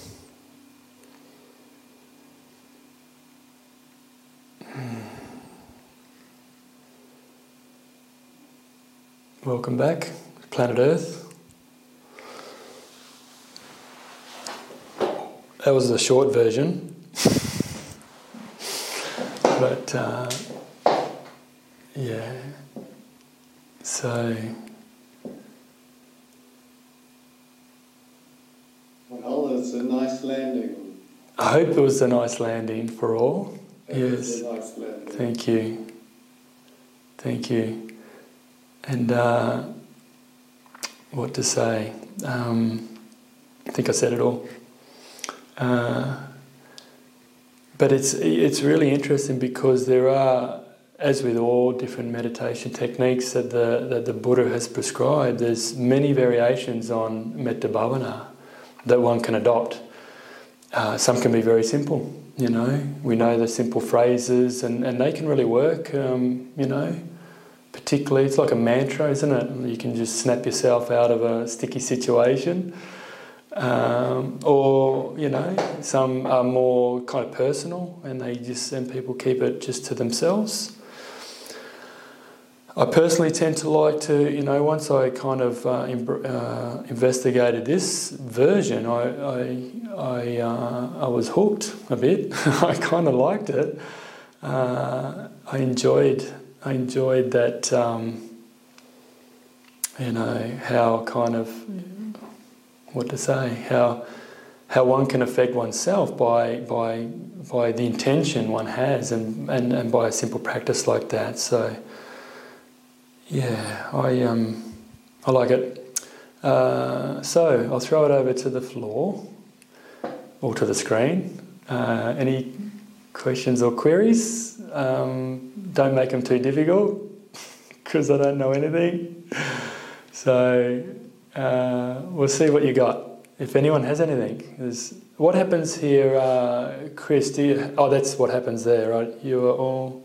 Welcome back, planet Earth. That was the short version. But, yeah. So... Well, it's a nice landing. I hope it was a nice landing for all. It Yes. was a nice landing. Thank you. Thank you. And what to say? I think I said it all. But it's really interesting because there are, as with all different meditation techniques that the Buddha has prescribed, there's many variations on Metta Bhavana that one can adopt. Some can be very simple, you know. We know the simple phrases and they can really work, you know. Particularly, it's like a mantra, isn't it? You can just snap yourself out of a sticky situation. Or, you know, some are more kind of personal and people keep it just to themselves. I personally tend to like to, you know, once I kind of investigated this version, I was hooked a bit. I kind of liked it. I enjoyed that, you know, how kind of, what to say, how one can affect oneself by the intention one has and by a simple practice like that. So, yeah, I like it. So I'll throw it over to the floor or to the screen. Any questions or queries? Don't make them too difficult because I don't know anything. So we'll see what you got. If anyone has anything. What happens here, Chris? That's what happens there, right? You are all...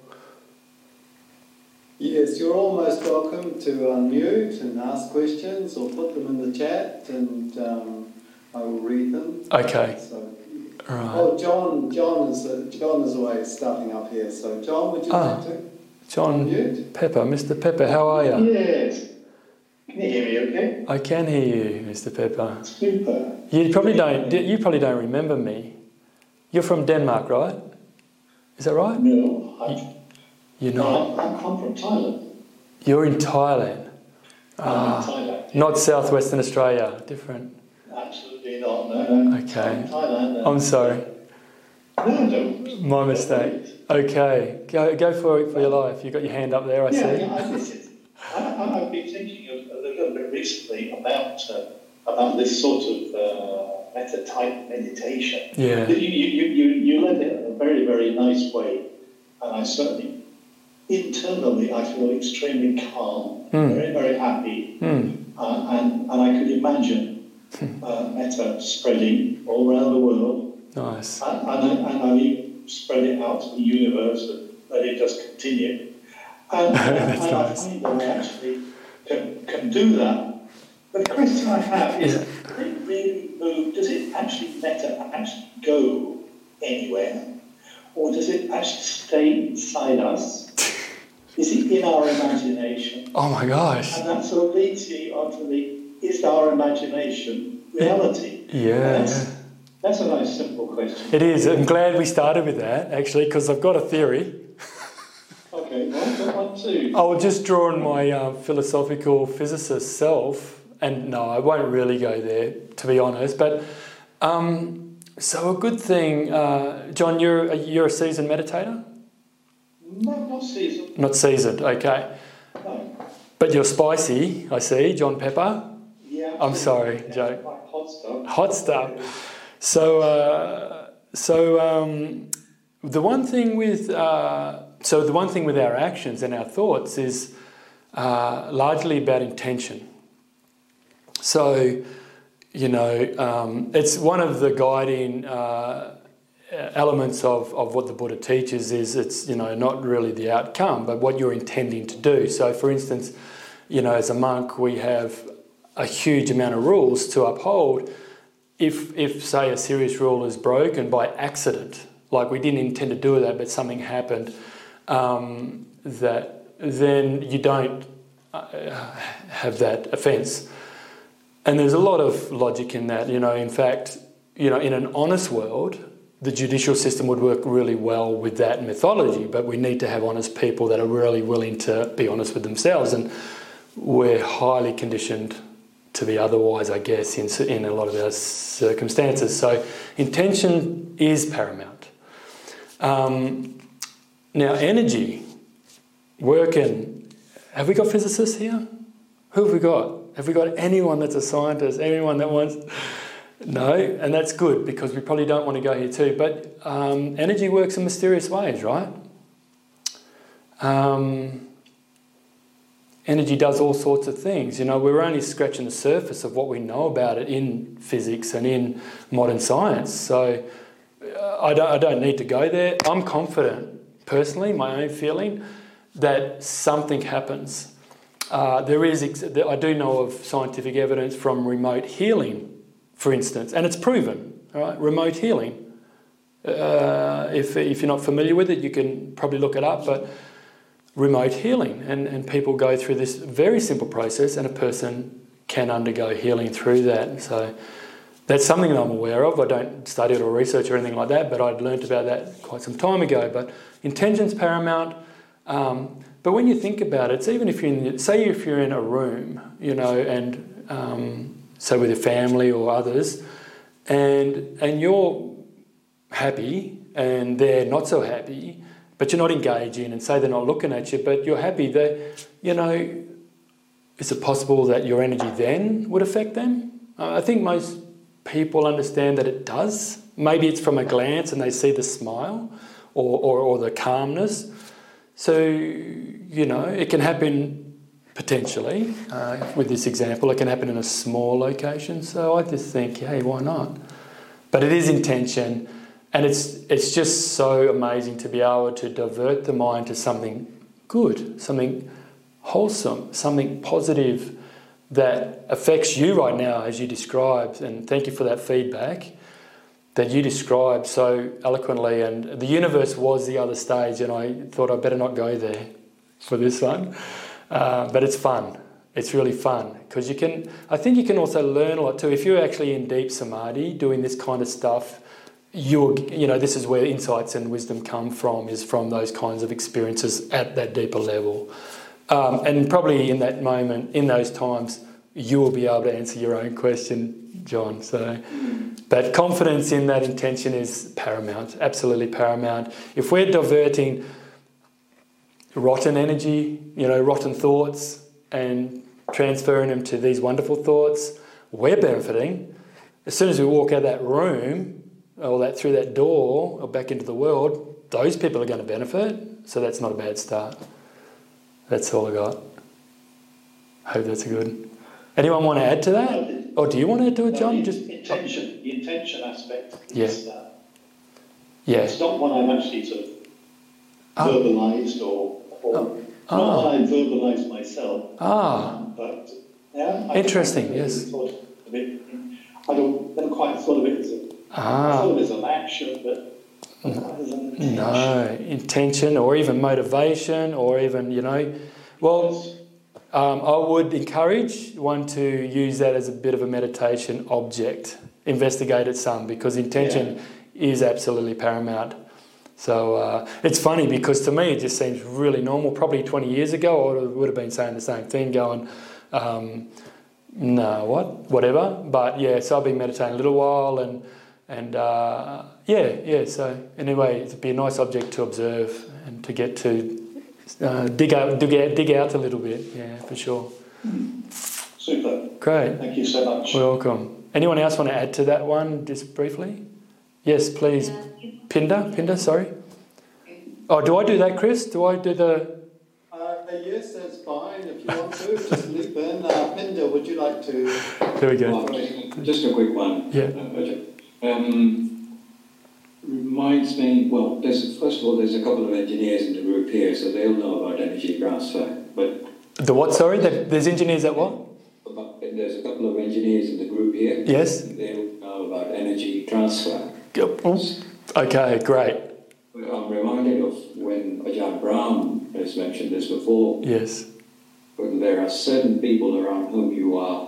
Yes, you're all most welcome to unmute and ask questions or put them in the chat and I will read them. Okay. So, right. Oh, John is away starting up here. So, John, would you like to John unmute? Pepper, Mr. Pepper, how are you? Yes. Can you hear me okay? I can hear you, Mr. Pepper. Super. You probably don't remember me. You're from Denmark, right? Is that right? No, You're not. I'm from Thailand. You're in Thailand. I'm in Thailand. Not southwestern Australia, different. Absolutely not, no. Okay. I'm Thailand. I'm sorry. No. My mistake. Okay. Go for it for your life. You've got your hand up there, I see. I've been thinking a little bit recently about this sort of metta-type meditation. Yeah. You led it in a very, very nice way, and I certainly, internally, I feel extremely calm, very, very happy, and I could imagine metta spreading all around the world. Nice. And I even spread it out to the universe and let it just continue. And That's I nice. find that I actually can do that. But the question I have is, does it really move? Does it actually actually go anywhere? Or does it actually stay inside us? Is it in our imagination? Oh my gosh. And that sort of leads you onto is our imagination reality? Yeah. That's a nice simple question. It is. I'm glad we started with that, actually, because I've got a theory. Okay, well, to? I'll just draw on my philosophical physicist self, and no, I won't really go there, to be honest. But so a good thing, John, you're a seasoned meditator? No, not seasoned. Not seasoned, okay. No. But you're spicy, I see, John Pepper. Yeah. I'm sorry, Yeah, Joe. like hot stuff. Hot stuff. The one thing with our actions and our thoughts is largely about intention. So, it's one of the guiding elements of what the Buddha teaches is it's, not really the outcome, but what you're intending to do. So, for instance, as a monk, we have a huge amount of rules to uphold. If say, a serious rule is broken by accident, like we didn't intend to do that, but something happened, then you don't have that offence. And there's a lot of logic in that. In fact, in an honest world, the judicial system would work really well with that methodology, but we need to have honest people that are really willing to be honest with themselves. And we're highly conditioned to be otherwise, I guess, in a lot of our circumstances. So intention is paramount. Now, energy, working. Have we got physicists here? Who have we got? Have we got anyone that's a scientist? Anyone that wants... No, and that's good because we probably don't want to go here too. But energy works in mysterious ways, right? Energy does all sorts of things. We're only scratching the surface of what we know about it in physics and in modern science. So I don't need to go there. I'm confident, personally, my own feeling, that something happens. I do know of scientific evidence from remote healing, for instance, and it's proven, right? Remote healing. If you're not familiar with it, you can probably look it up, but remote healing, and people go through this very simple process and a person can undergo healing through that. So that's something that I'm aware of. I don't study it or research or anything like that, but I'd learnt about that quite some time ago. But intention's paramount. But when you think about it, it's even if you're in a room, and say with your family or others, and you're happy and they're not so happy, but you're not engaging, and say they're not looking at you, but you're happy, that, is it possible that your energy then would affect them? I think most people understand that it does. Maybe it's from a glance and they see the smile or the calmness. So, it can happen potentially, with this example, it can happen in a small location. So I just think, hey, why not? But it is intention. And it's just so amazing to be able to divert the mind to something good, something wholesome, something positive that affects you right now as you described. And thank you for that feedback that you described so eloquently. And the universe was the other stage, and I thought I better not go there for this one. But it's fun. It's really fun because I think you can also learn a lot too. If you're actually in deep samadhi doing this kind of stuff, this is where insights and wisdom come from, is from those kinds of experiences at that deeper level. And probably in that moment, in those times, you will be able to answer your own question, John. But confidence in that intention is paramount, absolutely paramount. If we're diverting rotten energy, rotten thoughts, and transferring them to these wonderful thoughts, we're benefiting. As soon as we walk out of that room, or through that door, or back into the world, those people are going to benefit. So that's not a bad start. That's all I got. Hope that's good. Anyone want to add to that? Or do you want to add to it, John? The intention aspect is... Yeah. It's not one I've actually sort of verbalised or not one I verbalised myself. But yeah, interesting. Yes. I don't quite thought of it as I thought of it as an action, but not as an intention. No, intention or even motivation or even, Well, I would encourage one to use that as a bit of a meditation object. Investigate it some, because intention is absolutely paramount. So it's funny because to me it just seems really normal. Probably 20 years ago I would have been saying the same thing, going, no, whatever. But yeah, so I've been meditating a little while, and So anyway, it'd be a nice object to observe and to get to dig out a little bit. Yeah, for sure. Super. Great. Thank you so much. Welcome. Anyone else want to add to that one, just briefly? Yes, please. Pinder, sorry. Oh, do I do that, Chris? Do I do the... Yes, that's fine. If you want to, just leap in. Pinder, would you like to... There we go. Just a quick one. Yeah. Reminds me, well, first of all, there's a couple of engineers in the group here, so they'll know about energy transfer. But the what, sorry? There's engineers at what? There's a couple of engineers in the group here. Yes. They'll know about energy transfer. Okay, great. I'm reminded of when Ajahn Brahm has mentioned this before. Yes. When there are certain people around whom you are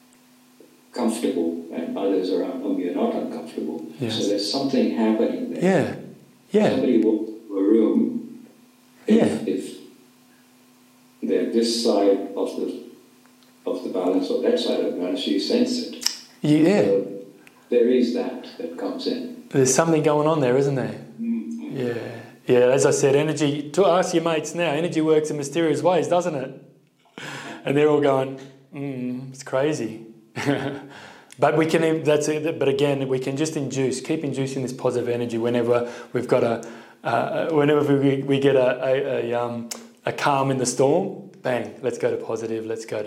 comfortable and others around whom you're not uncomfortable. Yes. So there's something happening there. Yeah. Somebody walks into a room, if they're this side of the balance or that side of the balance, you sense it. Yeah. So there is that comes in. There's something going on there, isn't there? Mm-hmm. Yeah, as I said, energy, to ask your mates now, energy works in mysterious ways, doesn't it? And they're all going, it's crazy. But we can, but again, we can just keep inducing this positive energy whenever we've got whenever we get a calm in the storm, bang, let's go to positive, let's go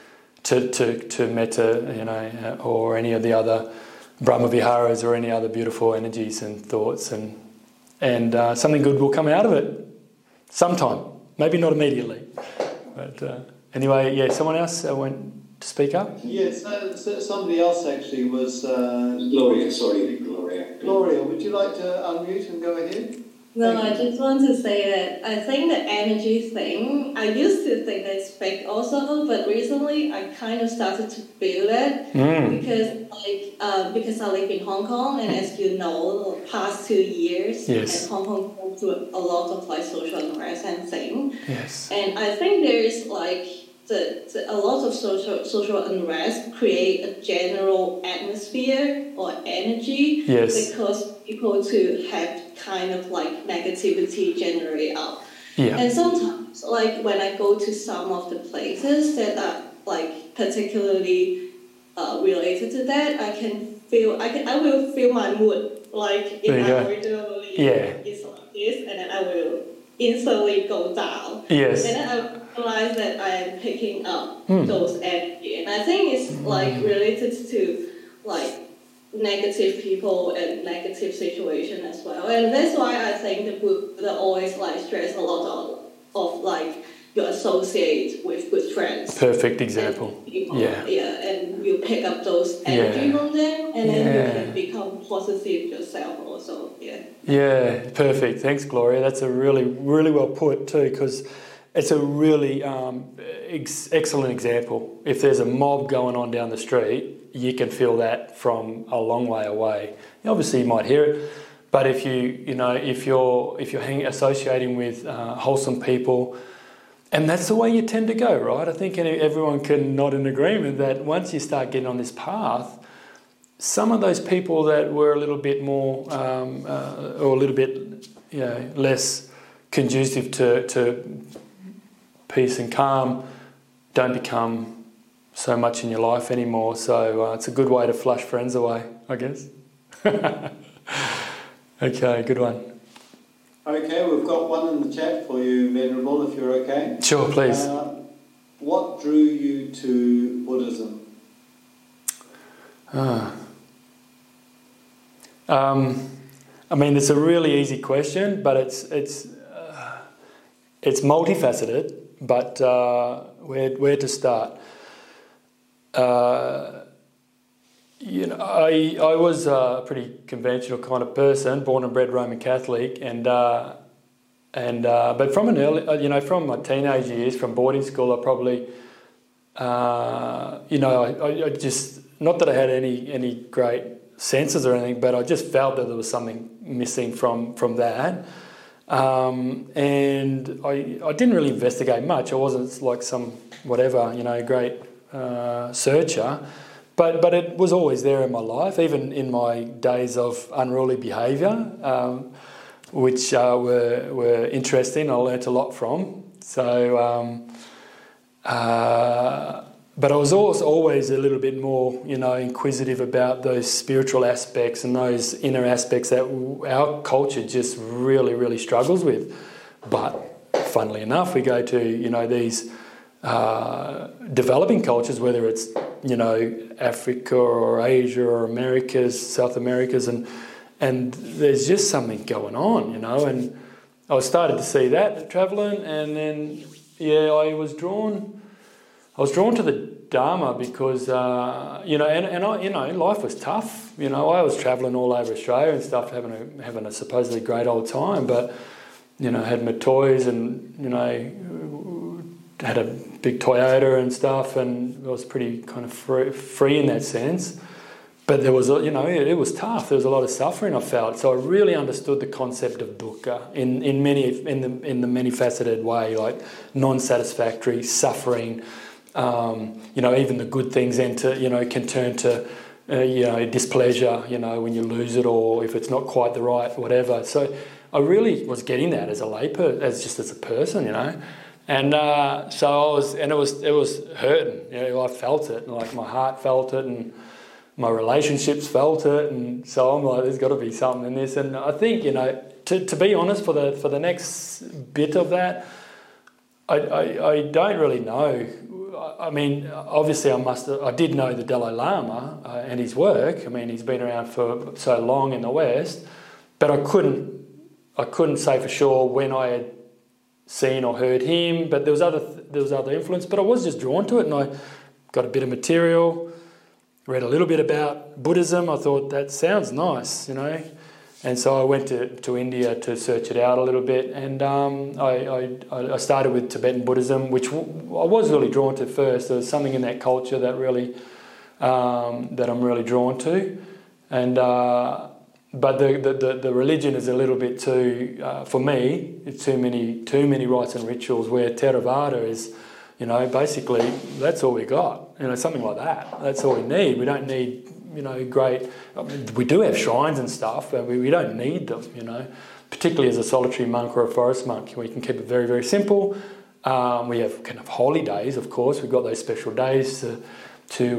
to metta, or any of the other Brahma Viharas or any other beautiful energies and thoughts, and something good will come out of it sometime, maybe not immediately. But anyway, someone else want to speak up? Yes, so somebody else actually was... Gloria. Gloria, would you like to unmute and go ahead? No, I just want to say that I think the energy thing, I used to think that's fake also, but recently I kind of started to feel that because I live in Hong Kong, and as you know, the past 2 years, and Hong Kong went through a lot of social unrest and things. Yes. And I think there is a lot of social unrest create a general atmosphere or energy because people to have kind of negativity generate out. Yeah. And sometimes when I go to some of the places that are particularly related to that, I will feel my mood if I originally is like this, and then I will instantly go down. Yes. And then I realize that I am picking up those energy, and I think it's related to negative people and negative situation as well, and that's why I think the Buddha always stress a lot of you associate with good friends. Perfect example. And you pick up those energy from them, and then you can become positive yourself also. Yeah, perfect. Thanks, Gloria. That's a really, really well put too, because it's a really excellent example. If there's a mob going on down the street, you can feel that from a long way away. Obviously, you might hear it, but if you're associating with wholesome people, and that's the way you tend to go, right? I think everyone can nod in agreement that once you start getting on this path, some of those people that were a little bit more or a little bit less conducive to peace and calm don't become so much in your life anymore. So it's a good way to flush friends away, I guess. Okay, good one. Okay, we've got one in the chat for you, Venerable, if you're okay. Sure, please. What drew you to Buddhism? It's a really easy question, but it's multifaceted. But where to start? I was a pretty conventional kind of person, born and bred Roman Catholic, but from an early, from my teenage years, from boarding school, I probably, I just, not that I had any great senses or anything, but I just felt that there was something missing from that. And I didn't really investigate much. I wasn't like some whatever, great searcher, but it was always there in my life, even in my days of unruly behaviour, which were interesting. I learnt a lot from. So, but I was always a little bit more, inquisitive about those spiritual aspects and those inner aspects that our culture just really, really struggles with. But funnily enough, we go to, these developing cultures, whether it's, Africa or Asia or Americas, South Americas, and there's just something going on, and I started to see that travelling, and then, I was drawn to the Dharma because, life was tough. I was travelling all over Australia and stuff, having a supposedly great old time, but, had my toys and, had a big Toyota and stuff, and I was pretty kind of free in that sense. But there was, it was tough. There was a lot of suffering I felt. So I really understood the concept of dukkha in the many-faceted way, like non-satisfactory, suffering. Even the good things can turn to, displeasure, when you lose it or if it's not quite the right, whatever. So I really was getting that as a layperson, as a person, And so I was, and it was hurting. I felt it, and like my heart felt it, and my relationships felt it, and so I'm like, there's got to be something in this. And I think, to be honest, for the next bit of that, I don't really know. I mean, obviously I did know the Dalai Lama and his work. I mean, he's been around for so long in the West, but I couldn't say for sure when I had seen or heard him. But there was other influence. But I was just drawn to it, and I got a bit of material, read a little bit about Buddhism. I thought that sounds nice, And so I went to India to search it out a little bit, and I started with Tibetan Buddhism, which I was really drawn to first. There was something in that culture that really that I'm really drawn to, and but the religion is a little bit too for me. It's too many rites and rituals. Where Theravada is, basically that's all we got. Something like that. That's all we need. We don't need. Great. I mean, we do have shrines and stuff, but we don't need them, particularly as a solitary monk or a forest monk. We can keep it very, very simple. We have kind of holy days, of course. We've got those special days to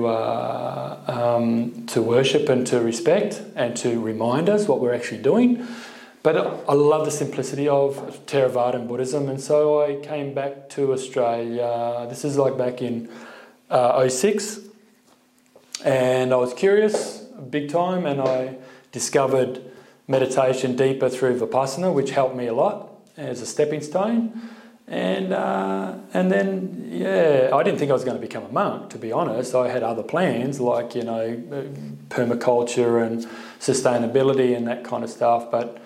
worship and to respect and to remind us what we're actually doing. But I love the simplicity of Theravada and Buddhism, and so I came back to Australia. This is like back in 2006. And I was curious big time, and I discovered meditation deeper through Vipassana, which helped me a lot as a stepping stone. And then, I didn't think I was going to become a monk, to be honest. I had other plans like, permaculture and sustainability and that kind of stuff. But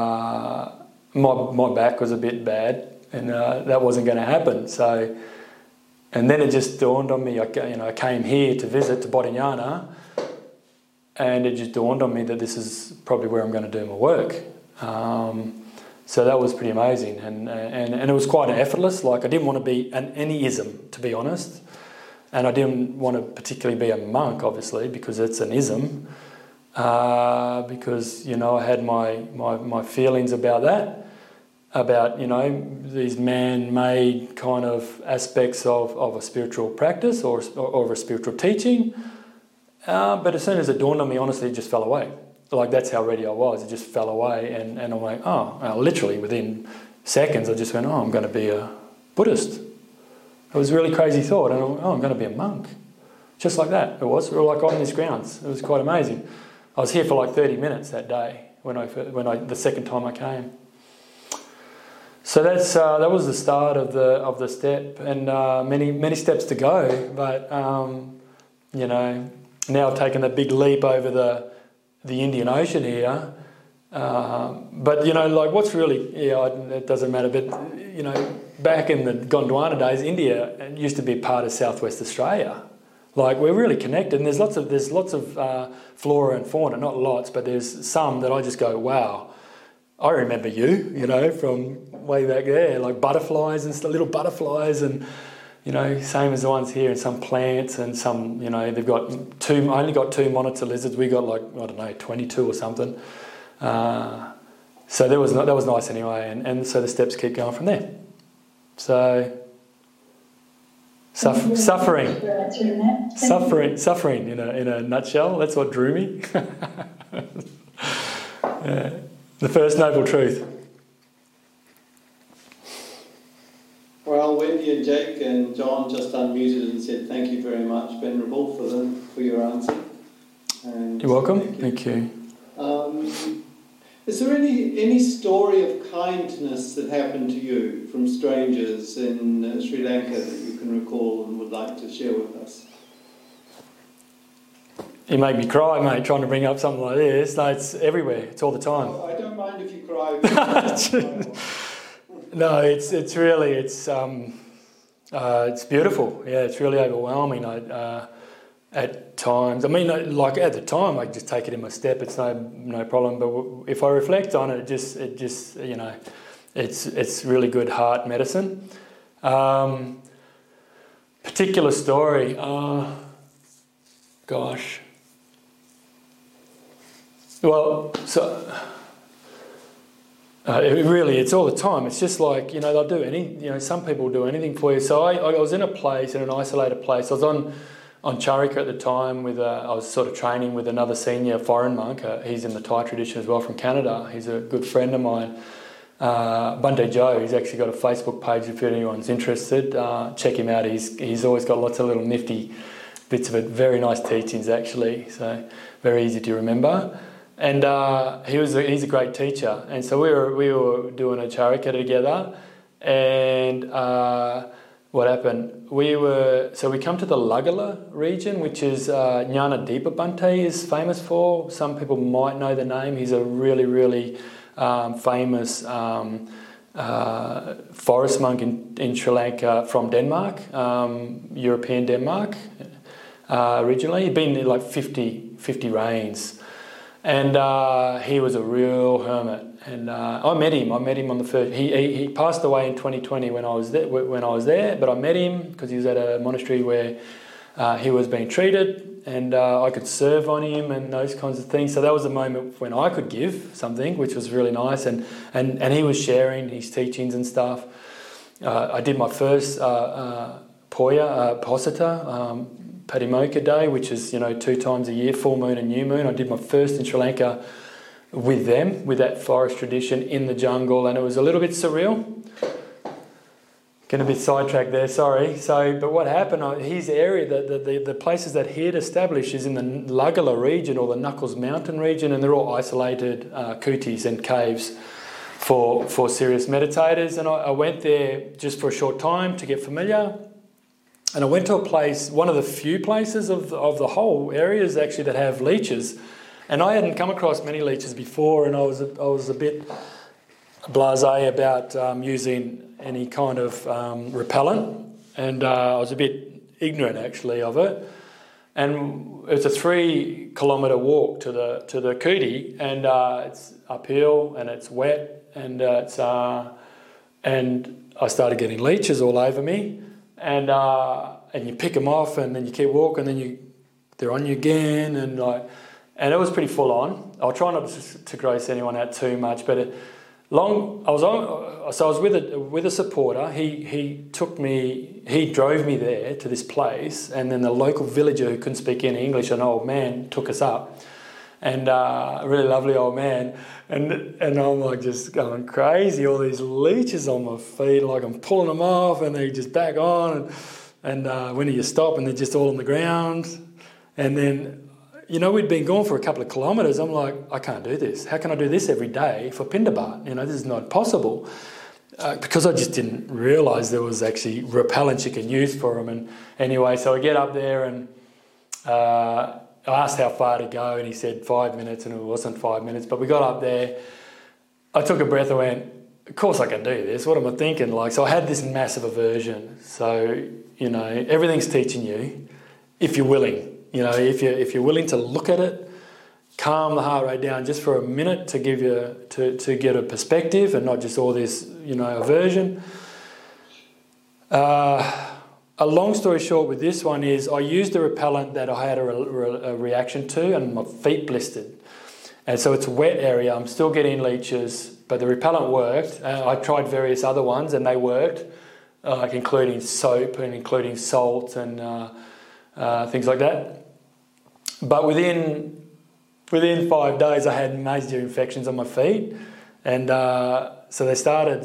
my back was a bit bad, and that wasn't going to happen. So... And then it just dawned on me, I came here to visit to Bodhinyana, and it just dawned on me that this is probably where I'm going to do my work. So that was pretty amazing, and it was quite effortless. Like, I didn't want to be an anyism, to be honest, and I didn't want to particularly be a monk, obviously, because it's an ism. Because I had my feelings about that. About, these man-made kind of aspects of a spiritual practice or of a spiritual teaching. But as soon as it dawned on me, honestly, it just fell away. Like, that's how ready I was. It just fell away. And I'm like, literally within seconds, I just went, I'm going to be a Buddhist. It was a really crazy thought. And I'm going to be a monk. Just like that. It was. We were like on these grounds. It was quite amazing. I was here for like 30 minutes that day when the second time I came. So that was the start of the step, and many steps to go. But now I've taken that big leap over the Indian Ocean here. But like what's really it doesn't matter. But back in the Gondwana days, India used to be part of Southwest Australia. Like, we're really connected, and there's lots of flora and fauna, not lots, but there's some that I just go, wow, I remember you, you know, from way back there, like butterflies and little butterflies, and, you know, same as the ones here, and some plants, and some, you know, they've got only got 2 monitor lizards. We got like, I don't know, 22 or something. So that was nice anyway, and so the steps keep going from there. So suffering in a nutshell. That's what drew me. Yeah. The first noble truth. Well, Wendy and Jake and John just unmuted and said thank you very much, Venerable, for your answer. And you're welcome. Thank you. Is there any story of kindness that happened to you from strangers in Sri Lanka that you can recall and would like to share with us? You make me cry, mate, trying to bring up something like this. No, it's everywhere. It's all the time. Oh, I don't mind if you cry. No, it's really it's beautiful. Yeah, it's really overwhelming. At times, I mean, like at the time, I just take it in my step. It's no problem. But if I reflect on it, it just you know, it's really good heart medicine. Particular story. Gosh. Well, so it's all the time. It's just like, you know, they'll do some people do anything for you. So I was in an isolated place. I was on Charika at the time I was sort of training with another senior foreign monk. He's in the Thai tradition as well, from Canada. He's a good friend of mine. Bhante Joe, he's actually got a Facebook page if anyone's interested. Check him out. He's always got lots of little nifty bits of it. Very nice teachings, actually. So very easy to remember. And he's a great teacher. And so we were doing a charika together. And what happened? We come to the Lagala region, which is Jnanadeepa Bhante is famous for. Some people might know the name. He's a really, really famous forest monk in Sri Lanka from Denmark, European Denmark originally. He'd been like 50 reigns. And he was a real hermit. And I met him on the first. He passed away in 2020 when I was there. But I met him because he was at a monastery where he was being treated, and I could serve on him and those kinds of things. So that was a moment when I could give something, which was really nice. And he was sharing his teachings and stuff. I did my first Posita, Patimokkha Day, which is 2 times a year, full moon and new moon. I did my first in Sri Lanka with them, with that forest tradition in the jungle, and it was a little bit surreal. Getting a bit sidetracked there, sorry. But what happened, his area, the places that he had established is in the Lagala region or the Knuckles Mountain region, and they're all isolated kutis and caves for serious meditators. And I went there just for a short time to get familiar. And I went to a place, one of the few places of the whole areas actually that have leeches. And I hadn't come across many leeches before, and I was a bit blasé about using any kind of repellent, and I was a bit ignorant actually of it. And it's a 3-kilometre walk to the kuti, and it's uphill and it's wet, and and I started getting leeches all over me, and you pick them off, and then you keep walking, and then they're on you again, and it was pretty full on. I'll try not to gross anyone out too much, but I was with a supporter. He drove me there to this place, and then the local villager who couldn't speak any English, an old man, took us up, and a really lovely old man, and I'm like just going crazy. All these leeches on my feet, like I'm pulling them off, and they just back on, and when you stop, and they're just all on the ground, and then. We'd been gone for a couple of kilometres. I'm like, I can't do this. How can I do this every day for Pindabat? This is not possible. Because I just didn't realise there was actually repellents you can use for them. And anyway, so I get up there and I asked how far to go, and he said 5 minutes, and it wasn't 5 minutes. But we got up there. I took a breath and went, of course I can do this. What am I thinking? So I had this massive aversion. So, everything's teaching you. if you're willing. You know, if you're willing to look at it, calm the heart rate down just for a minute to give you to get a perspective and not just all this, you know, aversion. A long story short with this one is I used a repellent that I had a reaction to, and my feet blistered. And so it's a wet area. I'm still getting leeches, but the repellent worked. I tried various other ones and they worked, like including soap and including salt and things like that. But within 5 days, I had major infections on my feet, and so they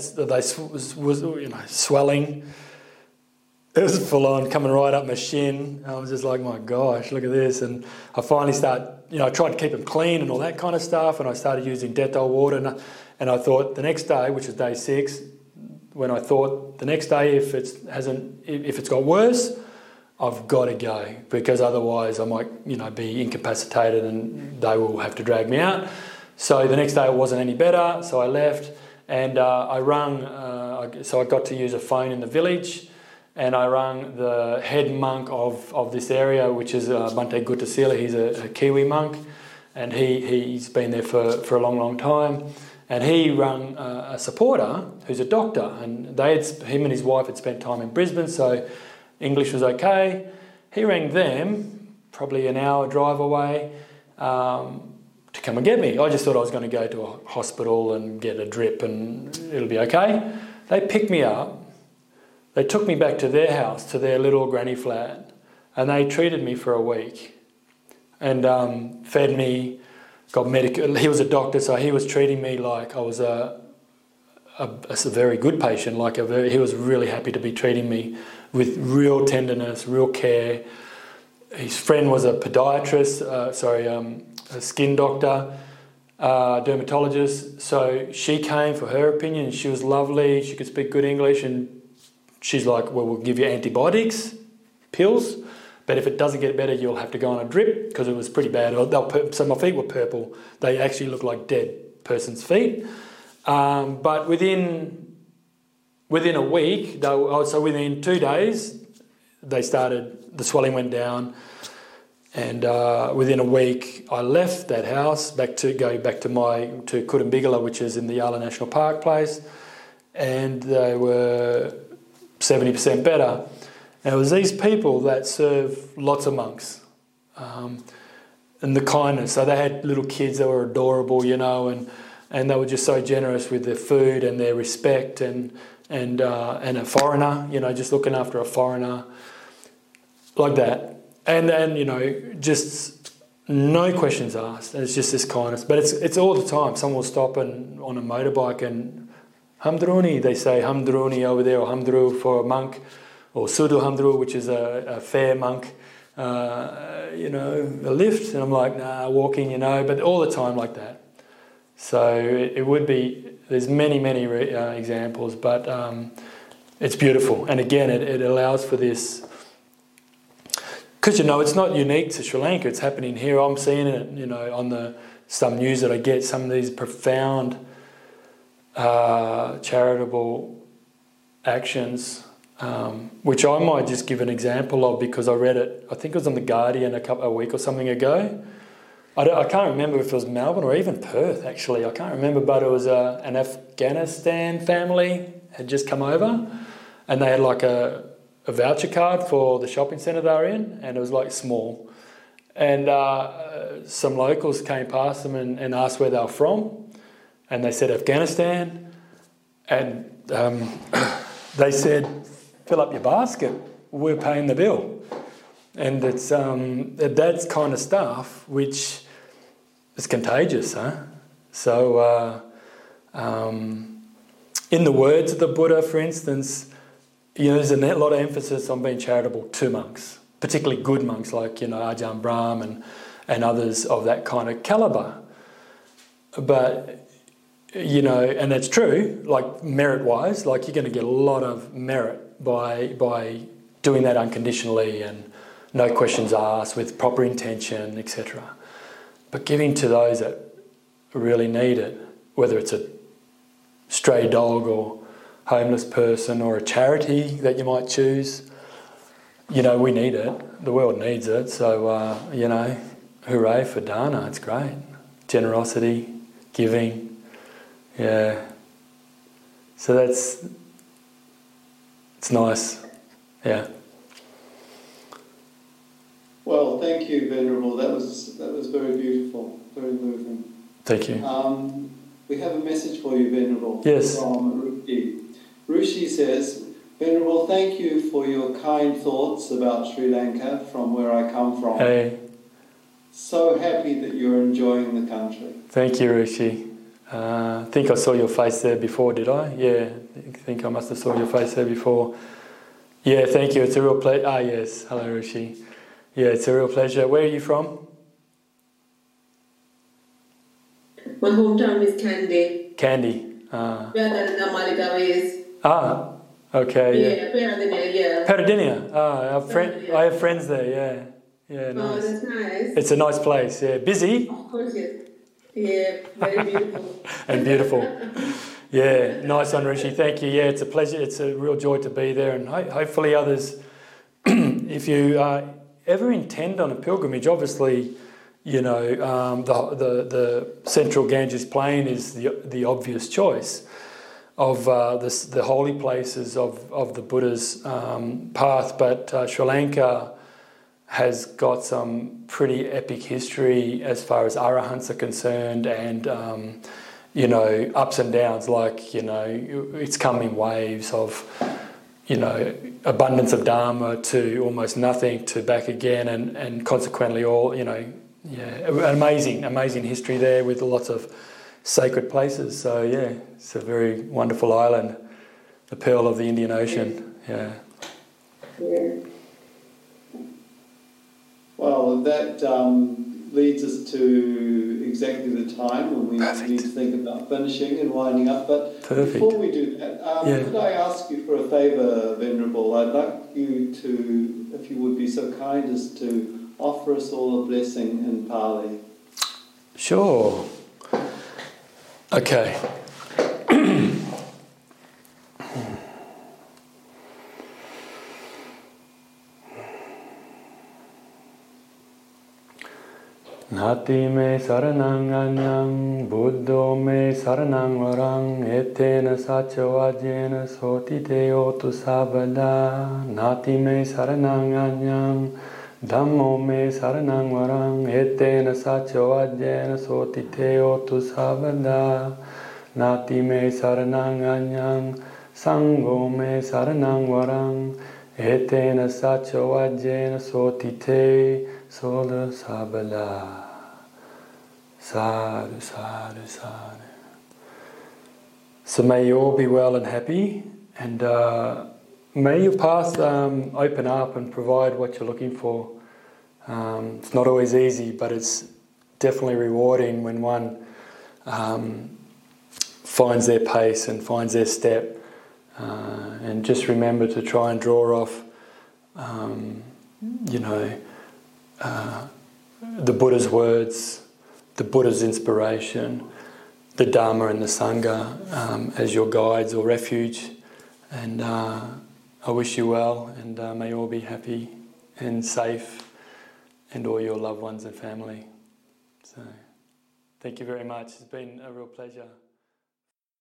swelling. It was full on, coming right up my shin. I was just like, my gosh, look at this. And I finally I tried to keep them clean and all that kind of stuff, and I started using Dettol water. And I thought the next day, which was day 6, when I thought the next day, if it's got worse, I've got to go, because otherwise I might, you know, be incapacitated and they will have to drag me out. So the next day it wasn't any better, so I left, and I rang. So I got to use a phone in the village. And I rang the head monk of this area, which is Bhante Guttasila. He's a Kiwi monk, and he's been there for a long, long time. And he rang a supporter who's a doctor, and him and his wife had spent time in Brisbane, so English was okay. He rang them, probably an hour drive away, to come and get me. I just thought I was going to go to a hospital and get a drip and it'll be okay. They picked me up. They took me back to their house, to their little granny flat, and they treated me for a week and fed me, got medical. He was a doctor, so he was treating me like I was a very good patient. He was really happy to be treating me with real tenderness, real care. His friend was a podiatrist, a skin doctor, dermatologist. So she came for her opinion, and she was lovely. She could speak good English, and she's like, well, we'll give you antibiotics, pills, but if it doesn't get better, you'll have to go on a drip, because it was pretty bad. So my feet were purple. They actually looked like dead person's feet. But within a week, so within 2 days, the swelling went down. And within a week, I left that house to Kutumbigala, which is in the Yala National Park place, and they were 70% better. And it was these people that serve lots of monks, and the kindness. So they had little kids that were adorable, you know, and they were just so generous with their food and their respect, and a foreigner, you know, just looking after a foreigner like that. And you know, just no questions asked. And it's just this kindness. But it's all the time. Someone will stop on a motorbike and Hamdruni, they say Hamdruni over there, or Hamdru for a monk, or Sudu Hamdru, which is a fair monk, you know, a lift. And I'm like, nah, walking, you know, but all the time like that. So it would be, there's many examples, but it's beautiful. And again, it allows for this, because, you know, it's not unique to Sri Lanka, it's happening here. I'm seeing it, you know, on some news that I get, some of these profound charitable actions, which I might just give an example of, because I read it, I think it was on The Guardian a week or something ago. I can't remember if it was Melbourne or even Perth, actually. I can't remember, but it was an Afghanistan family had just come over, and they had like a voucher card for the shopping centre they were in, and it was like small. And some locals came past them and asked where they were from, and they said Afghanistan, and they said, fill up your basket, we're paying the bill. And it's that's kind of stuff which is contagious, huh? So in the words of the Buddha, for instance, you know, there's a lot of emphasis on being charitable to monks, particularly good monks like, you know, Ajahn Brahm and others of that kind of calibre. But, you know, and that's true, like merit-wise, like you're going to get a lot of merit by doing that unconditionally and no questions asked, with proper intention, etc. But giving to those that really need it, whether it's a stray dog or homeless person or a charity that you might choose, we need it. The world needs it. So, hooray for Dana. It's great. Generosity, giving. Yeah. So it's nice. Yeah. Well, thank you, Venerable. That was very beautiful, very moving. Thank you. We have a message for you, Venerable. Yes. From Ruchi. Ruchi says, Venerable, thank you for your kind thoughts about Sri Lanka from where I come from. Hey. So happy that you're enjoying the country. Thank you, Ruchi. I think I saw your face there before, did I? Yeah, I think I must have saw your face there before. Yeah, thank you. It's a real pleasure. Ah, yes. Hello, Ruchi. Yeah, it's a real pleasure. Where are you from? My hometown is Kandy. Kandy. Where the Malika is. Ah, okay. Yeah, Peradeniya, yeah. Peradeniya. I have friends there, yeah. Yeah, nice. Oh, that's nice. It's a nice place, yeah. Busy? Of course, yes. Yeah, very beautiful. And beautiful. Yeah, nice one, Rishi. Thank you. Yeah, it's a pleasure. It's a real joy to be there, and hopefully others. If you ever intend on a pilgrimage, obviously, the central Ganges Plain is the obvious choice of the holy places of the Buddha's path, but Sri Lanka has got some pretty epic history as far as arahants are concerned, and ups and downs. It's come in waves of abundance of Dharma to almost nothing to back again, and consequently an amazing history there with lots of sacred places. So yeah, it's a very wonderful island, the pearl of the Indian Ocean. Yeah. Well, that leads us to exactly the time when we need to think about finishing and winding up. But before we do that, could I ask you for a favour, Venerable? I'd like you to, if you would be so kind as to offer us all a blessing in Pali. Sure. Okay. Nati me saranang anyang, Buddho me saranang varang, etena sachavajena soti deo tu sabada. Nati me saranang anyang, Dhammo me saranang varang, etena sachavajena soti deo tu sabada. Nati me saranang anyang, Sangho me saranang varang, etena sachavajena soti te sola sabala. Sadhu, sadhu, sadhu. So may you all be well and happy, and may your path open up and provide what you're looking for. It's not always easy, but it's definitely rewarding when one finds their pace and finds their step. And just remember to try and draw off, the Buddha's words, the Buddha's inspiration, the Dharma and the Sangha as your guides or refuge. And I wish you well, and may you all be happy and safe, and all your loved ones and family. So, thank you very much. It's been a real pleasure.